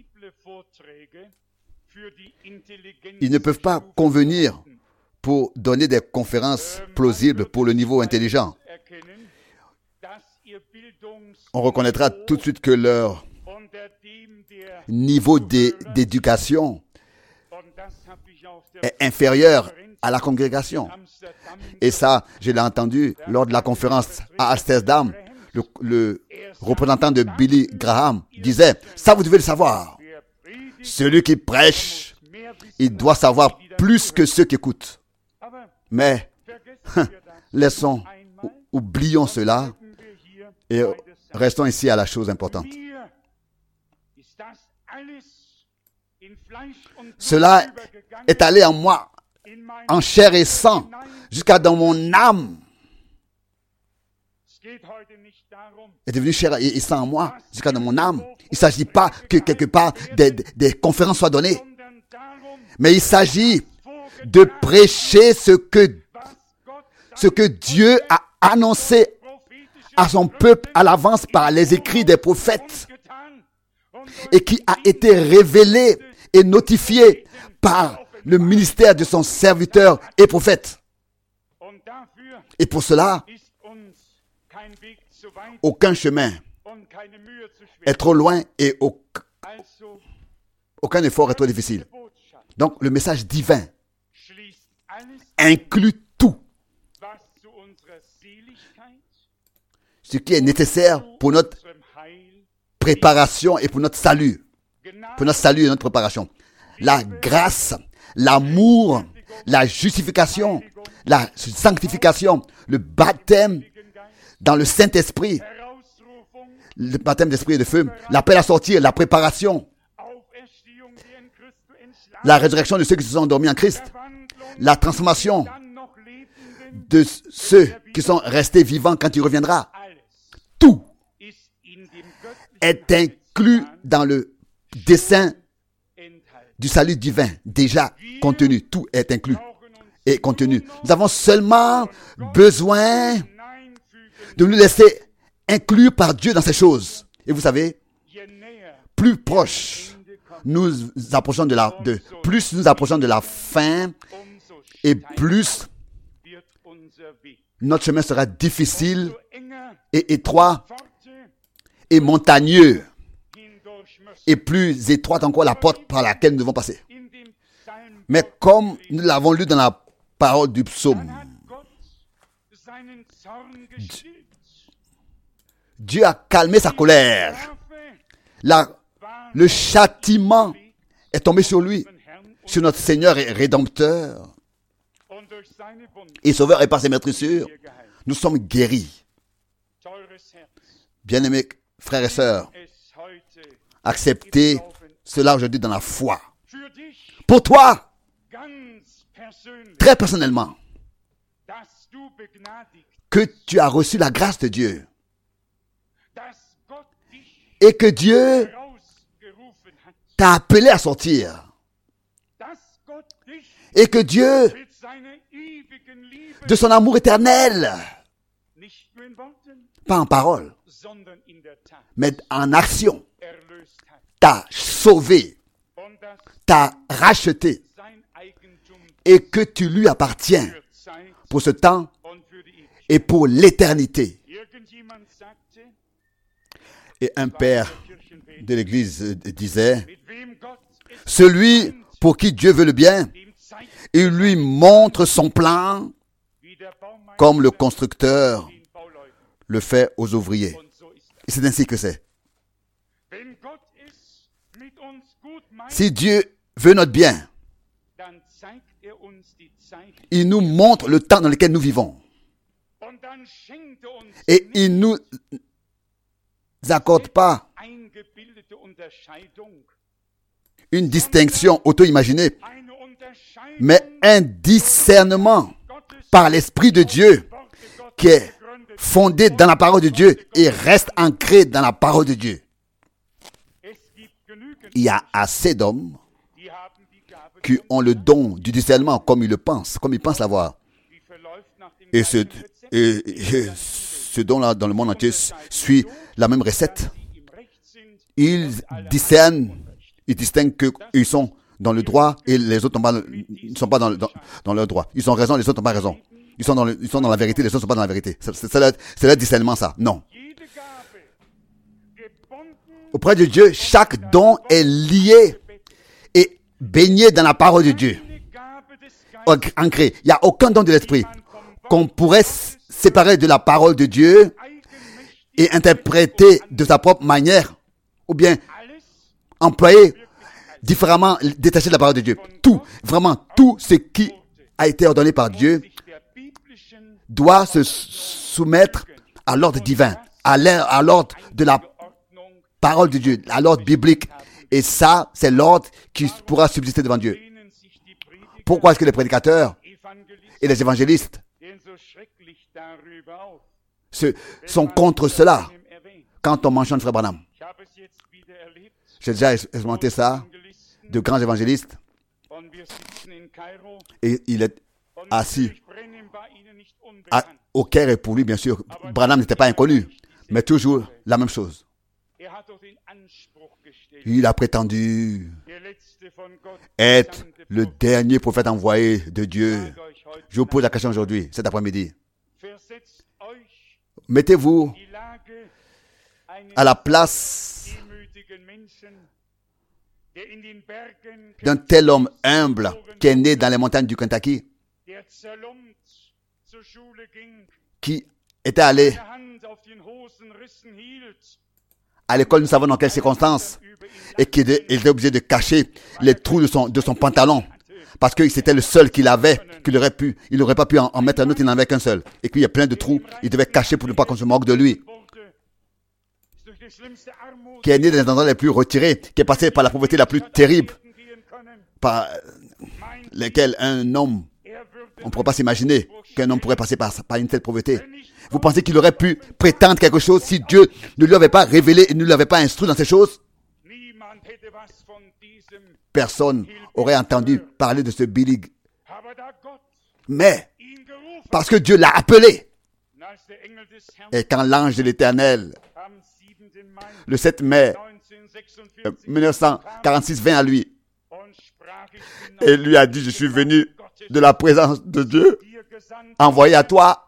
ils ne peuvent pas convenir pour donner des conférences plausibles pour le niveau intelligent. On reconnaîtra tout de suite que leur niveau d'éducation est inférieur à la congrégation. Et ça, je l'ai entendu lors de la conférence à Amsterdam. Le, le représentant de Billy Graham disait, ça vous devez le savoir. Celui qui prêche, il doit savoir plus que ceux qui écoutent. Mais, laissons, oublions cela et restons ici à la chose importante. Cela est allé en moi, en chair et sang, jusqu'à dans mon âme. Est devenu chair et sang en moi, jusqu'à dans mon âme. Il ne s'agit pas que quelque part des, des, des conférences soient données, mais il s'agit de prêcher ce que, ce que Dieu a annoncé à son peuple à l'avance par les écrits des prophètes et qui a été révélé et notifié par le ministère de son serviteur et prophète. Et pour cela, aucun chemin est trop loin et aucun effort est trop difficile. Donc, le message divin inclut tout ce qui est nécessaire pour notre préparation et pour notre salut. Pour notre salut et notre préparation. La grâce, l'amour, la justification, la sanctification, le baptême dans le Saint-Esprit, le baptême d'esprit et de feu, l'appel à sortir, la préparation, la résurrection de ceux qui se sont endormis en Christ, la transformation de ceux qui sont restés vivants quand il reviendra. Tout est inclus dans le dessein du salut divin, déjà contenu. Tout est inclus et contenu. Nous avons seulement besoin de nous laisser inclure par Dieu dans ces choses. Et vous savez, plus proche nous approchons de la, de, plus nous approchons de la fin, et plus notre chemin sera difficile et étroit et montagneux, et plus étroite encore la porte par laquelle nous devons passer. Mais comme nous l'avons lu dans la parole du psaume, Dieu a calmé sa colère. La, le châtiment est tombé sur lui, sur notre Seigneur et Rédempteur et Sauveur, et par ses maîtrissures, nous sommes guéris. Bien-aimés frères et sœurs, acceptez cela aujourd'hui dans la foi. Pour toi, très personnellement, que tu as reçu la grâce de Dieu et que Dieu t'a appelé à sortir et que Dieu, de son amour éternel, pas en parole, mais en action, t'a sauvé, t'a racheté et que tu lui appartiens pour ce temps et pour l'éternité. Et un père de l'Église disait, celui pour qui Dieu veut le bien, il lui montre son plan comme le constructeur le fait aux ouvriers. Et c'est ainsi que c'est. Si Dieu veut notre bien, il nous montre le temps dans lequel nous vivons. Et il ne nous accorde pas une distinction auto-imaginée, mais un discernement par l'Esprit de Dieu qui est fondé dans la parole de Dieu et reste ancré dans la parole de Dieu. Il y a assez d'hommes qui ont le don du discernement comme ils le pensent, comme ils pensent l'avoir. Et ce, et, et ce don-là dans le monde entier suit la même recette. Ils discernent, ils distinguent qu'ils sont dans le droit et les autres ne sont pas dans, dans, dans leur droit. Ils ont raison, les autres n'ont pas raison. Ils sont, dans le, ils sont dans la vérité, les autres ne sont pas dans la vérité. C'est, c'est, leur, c'est leur discernement, ça. Non. Auprès de Dieu, chaque don est lié et baigné dans la parole de Dieu. Ancré. Il n'y a aucun don de l'esprit qu'on pourrait séparer de la parole de Dieu et interpréter de sa propre manière ou bien employer différemment, détaché de la parole de Dieu. Tout, vraiment tout ce qui a été ordonné par Dieu doit se soumettre à l'ordre divin, à l'ordre de la parole de Dieu, à l'ordre biblique. Et ça, c'est l'ordre qui pourra subsister devant Dieu. Pourquoi est-ce que les prédicateurs et les évangélistes se, sont contre cela quand on mentionne Frère Branham? J'ai déjà expérimenté ça, de grands évangélistes, et il est assis à, au Caire, et pour lui, bien sûr, Branham n'était pas inconnu, mais toujours la même chose. Il a prétendu être le dernier prophète envoyé de Dieu. Je vous pose la question aujourd'hui, cet après-midi. Mettez-vous à la place d'un tel homme humble qui est né dans les montagnes du Kentucky, qui était allé à l'école, nous savons dans quelles circonstances, et qui était obligé de cacher les trous de son, de son pantalon, parce que c'était le seul qu'il avait, qu'il aurait pu, il n'aurait pas pu en, en mettre un autre, il n'en avait qu'un seul. Et puis il y a plein de trous, il devait cacher pour ne pas qu'on se moque de lui. Qui est né dans les endroits les plus retirés, qui est passé par la pauvreté la plus terrible, par lesquels un homme, on ne pourrait pas s'imaginer qu'un homme pourrait passer par, par une telle pauvreté. Vous pensez qu'il aurait pu prétendre quelque chose si Dieu ne lui avait pas révélé et ne lui avait pas instruit dans ces choses? Personne aurait entendu parler de ce Billy. Mais, parce que Dieu l'a appelé, et quand l'ange de l'Éternel, le sept mai dix-neuf cent quarante-six, vint à lui et lui a dit, je suis venu de la présence de Dieu, envoyé à toi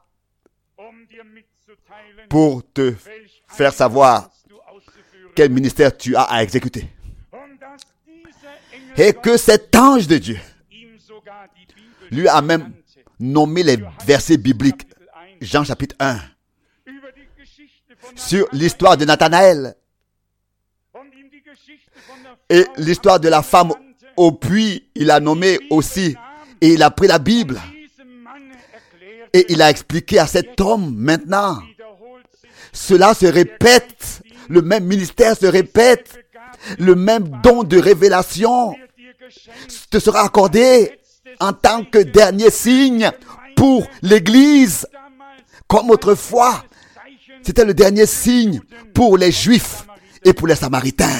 pour te faire savoir quel ministère tu as à exécuter. Et que cet ange de Dieu lui a même nommé les versets bibliques, Jean chapitre un, sur l'histoire de Nathanaël et l'histoire de la femme au puits. Il a nommé aussi, et il a pris la Bible et il a expliqué à cet homme maintenant. Cela se répète, le même ministère se répète, le même don de révélation te sera accordé en tant que dernier signe pour l'Église, comme autrefois, c'était le dernier signe pour les Juifs et pour les Samaritains.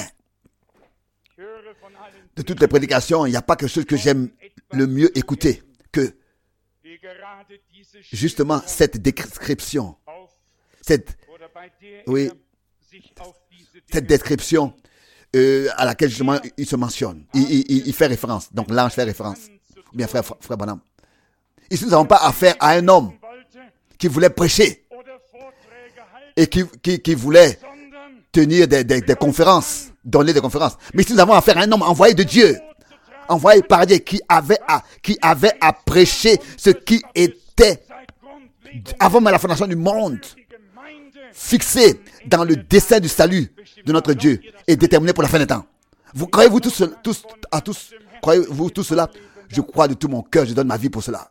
De toutes les prédications, il n'y a pas quelque chose que j'aime le mieux écouter que justement cette description, cette, oui, cette description euh, à laquelle justement il se mentionne, il, il, il fait référence. Donc l'ange fait référence. Bien frère, frère Branham. Ici, nous n'avons pas affaire à un homme qui voulait prêcher et qui, qui, qui voulait tenir des, des, des conférences, donner des conférences. Mais ici, nous avons affaire à un homme envoyé de Dieu, envoyé par Dieu, qui avait à, qui avait à prêcher ce qui était, avant même la fondation du monde, fixé dans le dessein du salut de notre Dieu et déterminé pour la fin des temps. Vous croyez-vous tous, tous, à tous, croyez-vous tout cela? Je crois de tout mon cœur, je donne ma vie pour cela.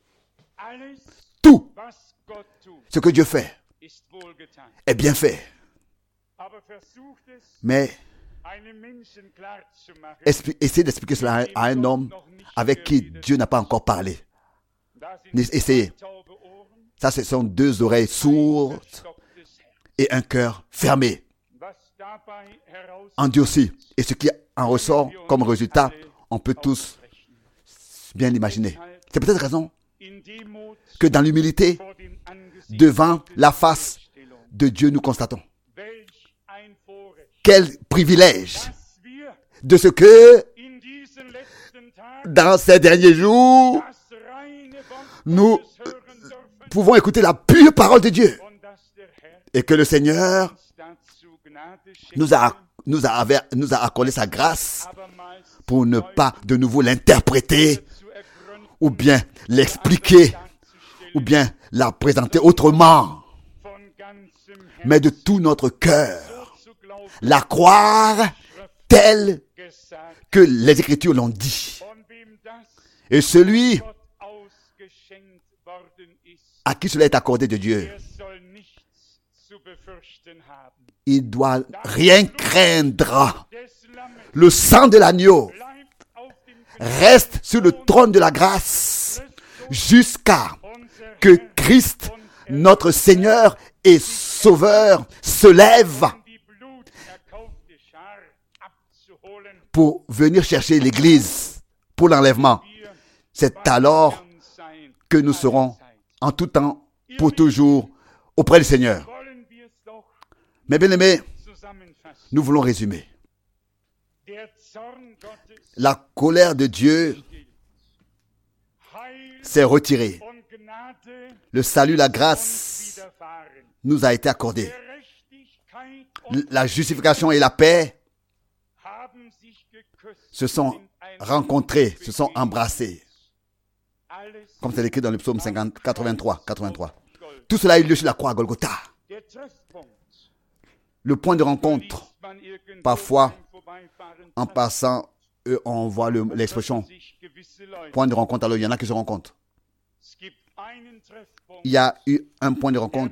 Tout ce que Dieu fait est bien fait. Mais essayez d'expliquer cela à un homme avec qui Dieu n'a pas encore parlé. Essayez. Ça, ce sont deux oreilles sourdes et un cœur fermé. Endurci. Et ce qui en ressort comme résultat, on peut tous bien l'imaginer. C'est peut-être raison que dans l'humilité, devant la face de Dieu, nous constatons quel privilège de ce que dans ces derniers jours, nous pouvons écouter la pure parole de Dieu et que le Seigneur nous a, nous a, nous a accordé sa grâce pour ne pas de nouveau l'interpréter ou bien l'expliquer ou bien la présenter autrement, mais de tout notre cœur, la croire telle que les Écritures l'ont dit. Et celui à qui cela est accordé de Dieu, il doit rien craindre. Le sang de l'agneau reste sur le trône de la grâce jusqu'à que Christ, notre Seigneur et Sauveur, se lève pour venir chercher l'Église pour l'enlèvement. C'est alors que nous serons en tout temps, pour toujours, auprès du Seigneur. Mais bien aimés, nous voulons résumer. La colère de Dieu s'est retirée. Le salut, la grâce nous a été accordée. La justification et la paix se sont rencontrés, se sont embrassés. Comme c'est écrit dans le psaume cinquante, quatre-vingt-trois, quatre-vingt-trois. Tout cela a eu lieu sur la croix à Golgotha. Le point de rencontre, parfois, en passant, euh, on voit le, l'expression point de rencontre, alors il y en a qui se rencontrent. Il y a eu un point de rencontre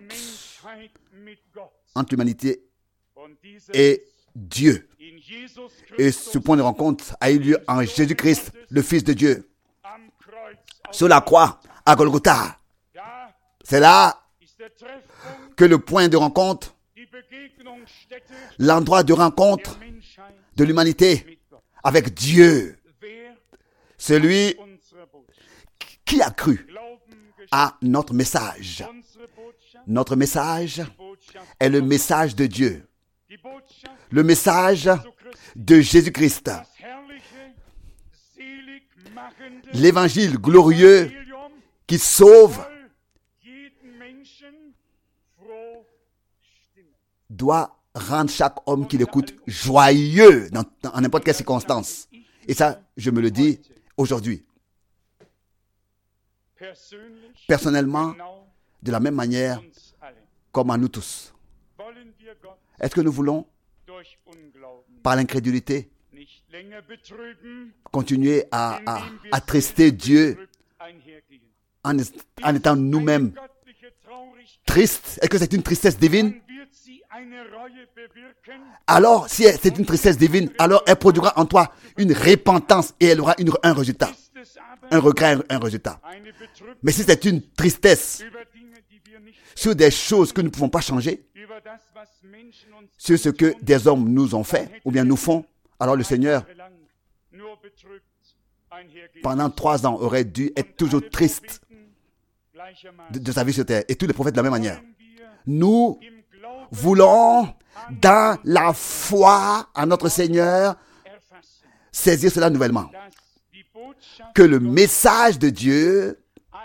entre l'humanité et Dieu. Et ce point de rencontre a eu lieu en Jésus-Christ, le Fils de Dieu, sur la croix à Golgotha. C'est là que le point de rencontre, l'endroit de rencontre de l'humanité avec Dieu, celui qui a cru à notre message. Notre message est le message de Dieu, le message de Jésus-Christ, l'évangile glorieux qui sauve doit rendre chaque homme qui l'écoute joyeux dans, dans en n'importe quelle circonstance. Et ça, je me le dis aujourd'hui. Personnellement, de la même manière comme à nous tous. Est-ce que nous voulons, par l'incrédulité, continuer à, à attrister Dieu en, en étant nous-mêmes tristes? Est-ce que c'est une tristesse divine? Alors, si c'est une tristesse divine, alors elle produira en toi une repentance et elle aura une, un résultat. un regret, un, un résultat. Mais si c'est une tristesse sur des choses que nous ne pouvons pas changer, sur ce que des hommes nous ont fait ou bien nous font, alors le Seigneur, pendant trois ans, aurait dû être toujours triste de, de sa vie sur terre. Et tous les prophètes de la même manière. Nous voulons, dans la foi à notre Seigneur, saisir cela nouvellement. Que le message de Dieu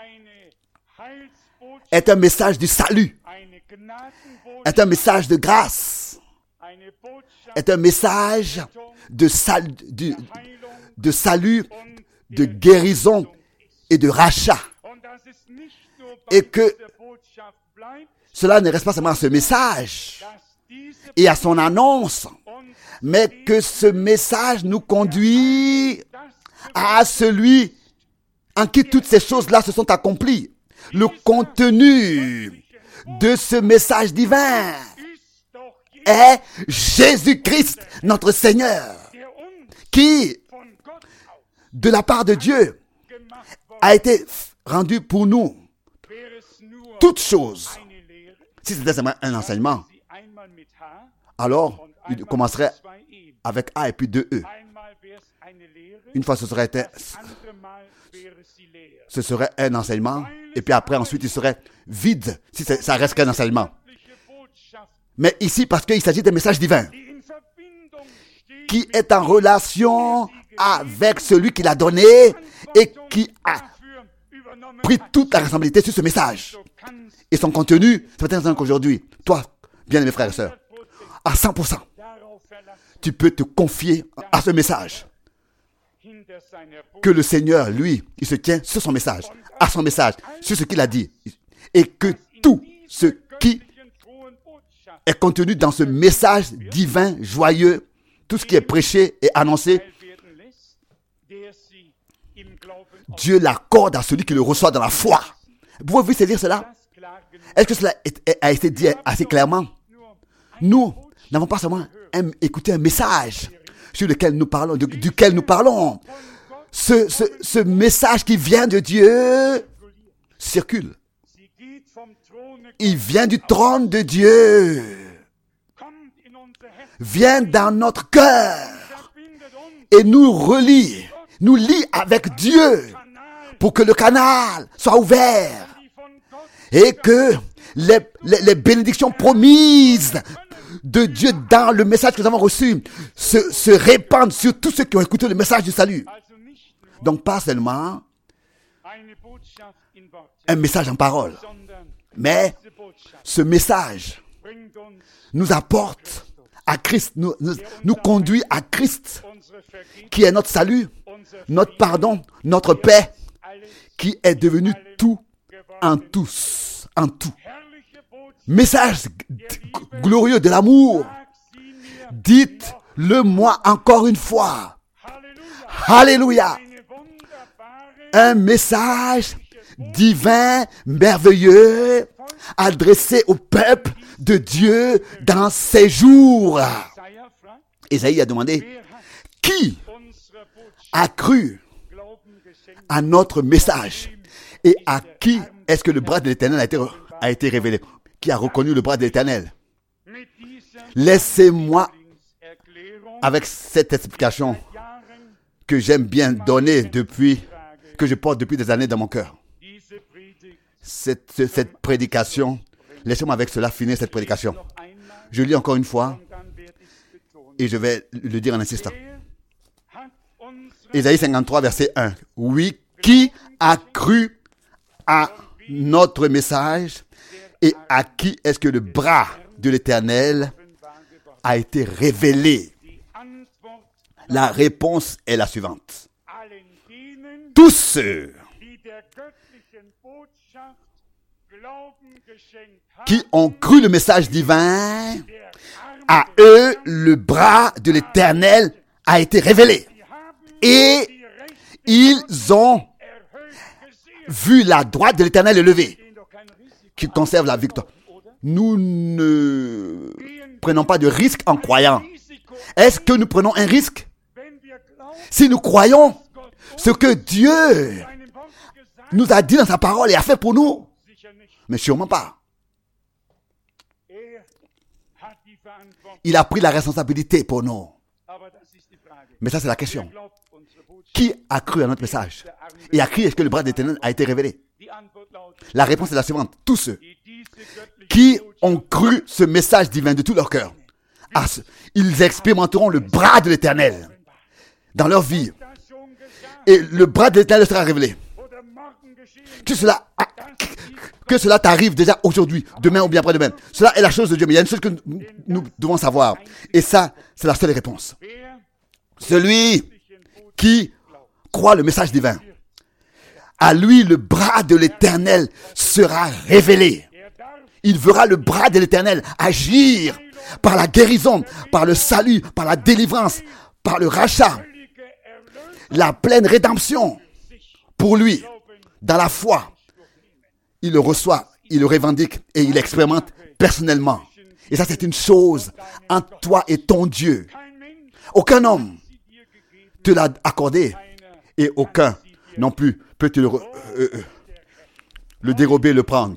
est un message du salut, est un message de grâce, est un message de, sal, de, de salut, de guérison et de rachat. Et que cela ne reste pas seulement à ce message et à son annonce, mais que ce message nous conduit à celui en qui toutes ces choses-là se sont accomplies. Le contenu de ce message divin est Jésus-Christ, notre Seigneur, qui, de la part de Dieu, a été rendu pour nous toutes choses. Si c'était seulement un enseignement, alors il commencerait avec A et puis deux E. Une fois ce serait, été, ce serait un enseignement, et puis après ensuite il serait vide, si ça reste qu'un enseignement. Mais ici, parce qu'il s'agit d'un message divin, qui est en relation avec celui qui l'a donné, et qui a pris toute la responsabilité sur ce message. Et son contenu, c'est peut-être qu'aujourd'hui, toi, bien aimés frères et sœurs, à cent pour cent, tu peux te confier à ce message. Que le Seigneur, lui, il se tient sur son message, à son message, sur ce qu'il a dit. Et que tout ce qui est contenu dans ce message divin, joyeux, tout ce qui est prêché et annoncé, Dieu l'accorde à celui qui le reçoit dans la foi. Pouvez-vous saisir cela? Est-ce que cela a été dit assez clairement? Nous n'avons pas seulement écouté un message sur lequel nous parlons, de, duquel nous parlons. Ce, ce, ce message qui vient de Dieu circule. Il vient du trône de Dieu. Vient dans notre cœur et nous relie, nous lie avec Dieu pour que le canal soit ouvert et que les, les, les bénédictions promises de Dieu dans le message que nous avons reçu se, se répandent sur tous ceux qui ont écouté le message du salut. Donc pas seulement un message en parole, mais ce message nous apporte à Christ, nous, nous, nous conduit à Christ, qui est notre salut, notre pardon, notre paix, qui est devenu tout en tous, en tout. Message glorieux de l'amour. Dites-le-moi encore une fois. Alléluia. Un message divin, merveilleux, adressé au peuple de Dieu dans ces jours. Ésaïe a demandé, qui a cru à notre message et à qui est-ce que le bras de l'Éternel a été, a été révélé? Qui a reconnu le bras de l'Éternel? Laissez-moi, avec cette explication que j'aime bien donner depuis, que je porte depuis des années dans mon cœur. Cette, cette prédication, laissez-moi avec cela finir cette prédication. Je lis encore une fois et je vais le dire en insistant. Ésaïe cinquante-trois, verset un. Oui, qui a cru à notre message et à qui est-ce que le bras de l'Éternel a été révélé? La réponse est la suivante. Tous ceux qui ont cru le message divin, à eux, le bras de l'Éternel a été révélé. Et ils ont vu la droite de l'Éternel élevée, qui conserve la victoire. Nous ne prenons pas de risque en croyant. Est-ce que nous prenons un risque? Si nous croyons ce que Dieu nous a dit dans sa parole et a fait pour nous? Mais sûrement pas. Il a pris la responsabilité pour nous. Mais ça, c'est la question. Qui a cru à notre message? Et à qui est-ce que le bras de l'Éternel a été révélé? La réponse est la suivante. Tous ceux qui ont cru ce message divin de tout leur cœur, ils expérimenteront le bras de l'Éternel dans leur vie. Et le bras de l'Éternel sera révélé. Que cela, que cela t'arrive déjà aujourd'hui, demain ou bien après-demain. Cela est la chose de Dieu. Mais il y a une chose que nous devons savoir. Et ça, c'est la seule réponse. Celui qui croit le message divin, à lui le bras de l'Éternel sera révélé. Il verra le bras de l'Éternel agir par la guérison, par le salut, par la délivrance, par le rachat, la pleine rédemption pour lui. Dans la foi, il le reçoit, il le revendique et il l'expérimente personnellement. Et ça, c'est une chose entre toi et ton Dieu. Aucun homme te l'a accordé et aucun non plus peut te le, euh, euh, le dérober, le prendre.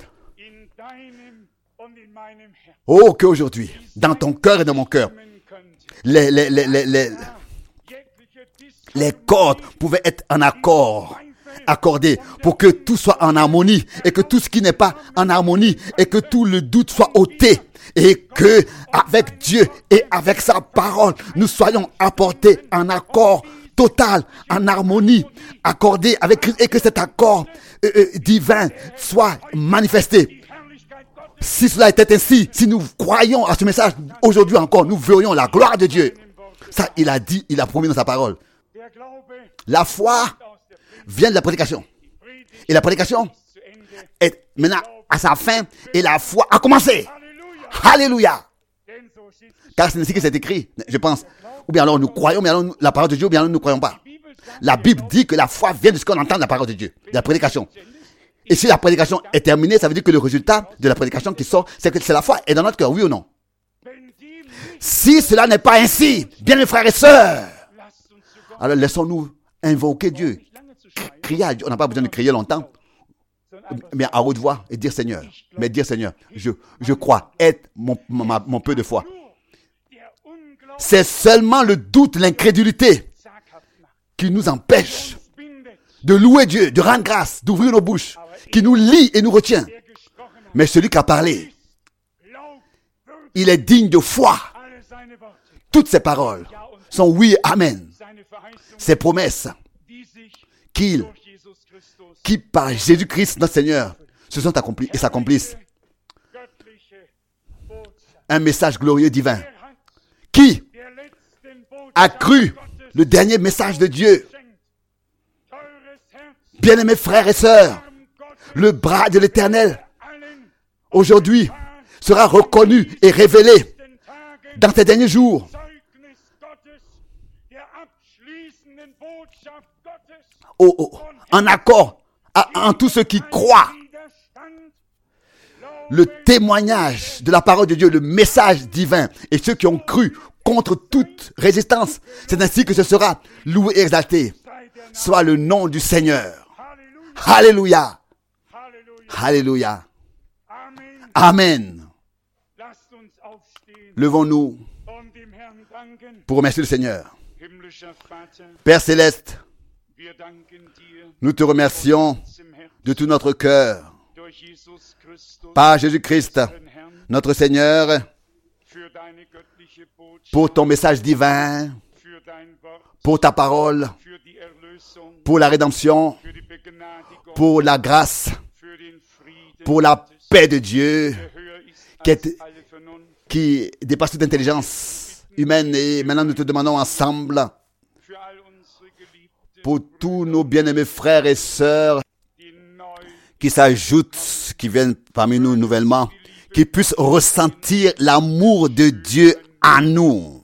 Oh, qu'aujourd'hui, dans ton cœur et dans mon cœur, les, les, les, les, les, les cordes pouvaient être en accord, accordées, pour que tout soit en harmonie, et que tout ce qui n'est pas en harmonie, et que tout le doute soit ôté, et que avec Dieu et avec sa parole, nous soyons apportés en accord total, en harmonie, accordé avec Christ, et que cet accord euh, euh, divin soit manifesté. Si cela était ainsi, si nous croyons à ce message aujourd'hui encore, nous verrions la gloire de Dieu. Ça, il a dit, il a promis dans sa parole. La foi vient de la prédication. Et la prédication est maintenant à sa fin et la foi a commencé. Alléluia. Car c'est ainsi que c'est écrit, je pense. Ou bien alors nous croyons, mais alors nous, la parole de Dieu, ou bien alors nous ne croyons pas. La Bible dit que la foi vient de ce qu'on entend de la parole de Dieu, de la prédication. Et si la prédication est terminée, ça veut dire que le résultat de la prédication qui sort, c'est que c'est la foi est dans notre cœur, oui ou non? Si cela n'est pas ainsi, bien mes frères et sœurs, alors laissons-nous invoquer Dieu, crier à Dieu. On n'a pas besoin de crier longtemps, mais à haute voix et dire Seigneur, mais dire Seigneur, je, je crois, aide mon, mon, mon peu de foi. C'est seulement le doute, l'incrédulité qui nous empêche de louer Dieu, de rendre grâce, d'ouvrir nos bouches, qui nous lie et nous retient. Mais celui qui a parlé, il est digne de foi. Toutes ses paroles sont oui et amen. Ses promesses qu'il, qui par Jésus-Christ notre Seigneur se sont accomplies et s'accomplissent. Un message glorieux divin. Qui a cru le dernier message de Dieu? Bien-aimés frères et sœurs, le bras de l'Éternel, aujourd'hui, sera reconnu et révélé dans ces derniers jours. Oh, oh, en accord à, en tous ceux qui croient. Le témoignage de la parole de Dieu, le message divin, et ceux qui ont cru contre toute résistance, c'est ainsi que ce sera loué et exalté. Soit le nom du Seigneur. Alléluia. Alléluia. Amen. Levons-nous pour remercier le Seigneur. Père Céleste, nous te remercions de tout notre cœur par Jésus-Christ, notre Seigneur, pour ton message divin, pour ta parole, pour la rédemption, pour la grâce, pour la paix de Dieu qui, est, qui dépasse toute intelligence humaine. Et maintenant nous te demandons ensemble pour tous nos bien-aimés frères et sœurs qui s'ajoutent, qui viennent parmi nous nouvellement, qui puissent ressentir l'amour de Dieu en nous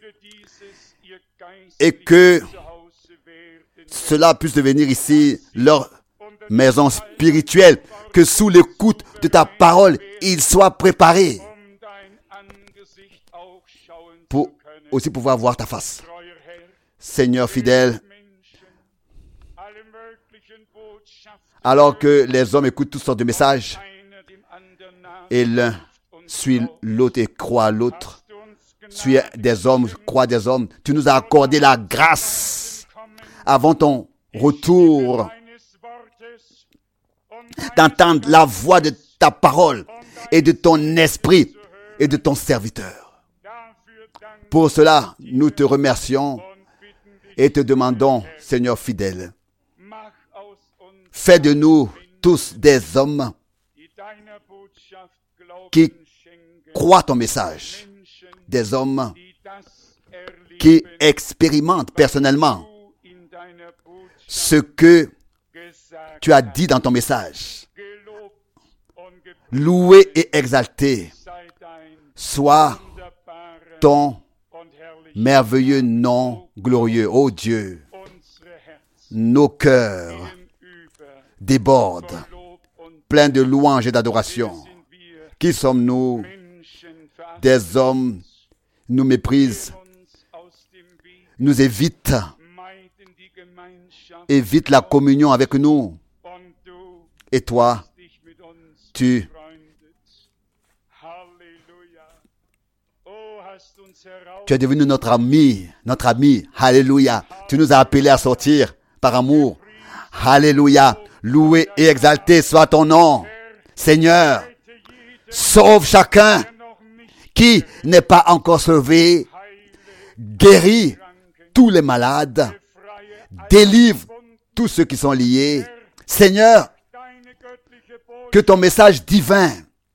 et que cela puisse devenir ici leur maison spirituelle, que sous l'écoute de ta parole, ils soient préparés pour aussi pouvoir voir ta face. Seigneur fidèle, Alors que les hommes écoutent toutes sortes de messages, et l'un suit l'autre et croit à l'autre, suit des hommes, croit des hommes. Tu nous as accordé la grâce avant ton retour d'entendre la voix de ta parole et de ton esprit et de ton serviteur. Pour cela, nous te remercions et te demandons, Seigneur fidèle, fais de nous tous des hommes qui croient ton message, des hommes qui expérimentent personnellement ce que tu as dit dans ton message. Loué et exalté soit ton merveilleux nom glorieux. Ô Dieu, nos cœurs débordent, pleins de louanges et d'adoration. Qui sommes-nous? Des hommes nous méprisent, nous évitent, évitent la communion avec nous. Et toi, tu Tu es devenu notre ami, notre ami. Alléluia. Tu nous as appelés à sortir par amour. Alléluia. Loué et exalté soit ton nom. Seigneur, sauve chacun qui n'est pas encore sauvé. Guéris tous les malades. Délivre tous ceux qui sont liés. Seigneur, que ton message divin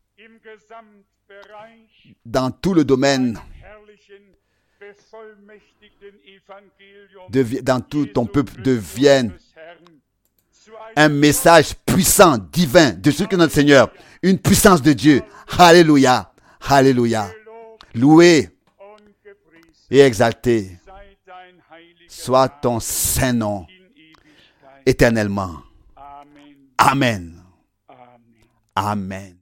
dans tout le domaine, de, dans tout ton peuple devienne un message puissant, divin de ce que notre Seigneur, une puissance de Dieu. Alléluia, alléluia. Loué et exalté soit ton saint nom éternellement. Amen. Amen.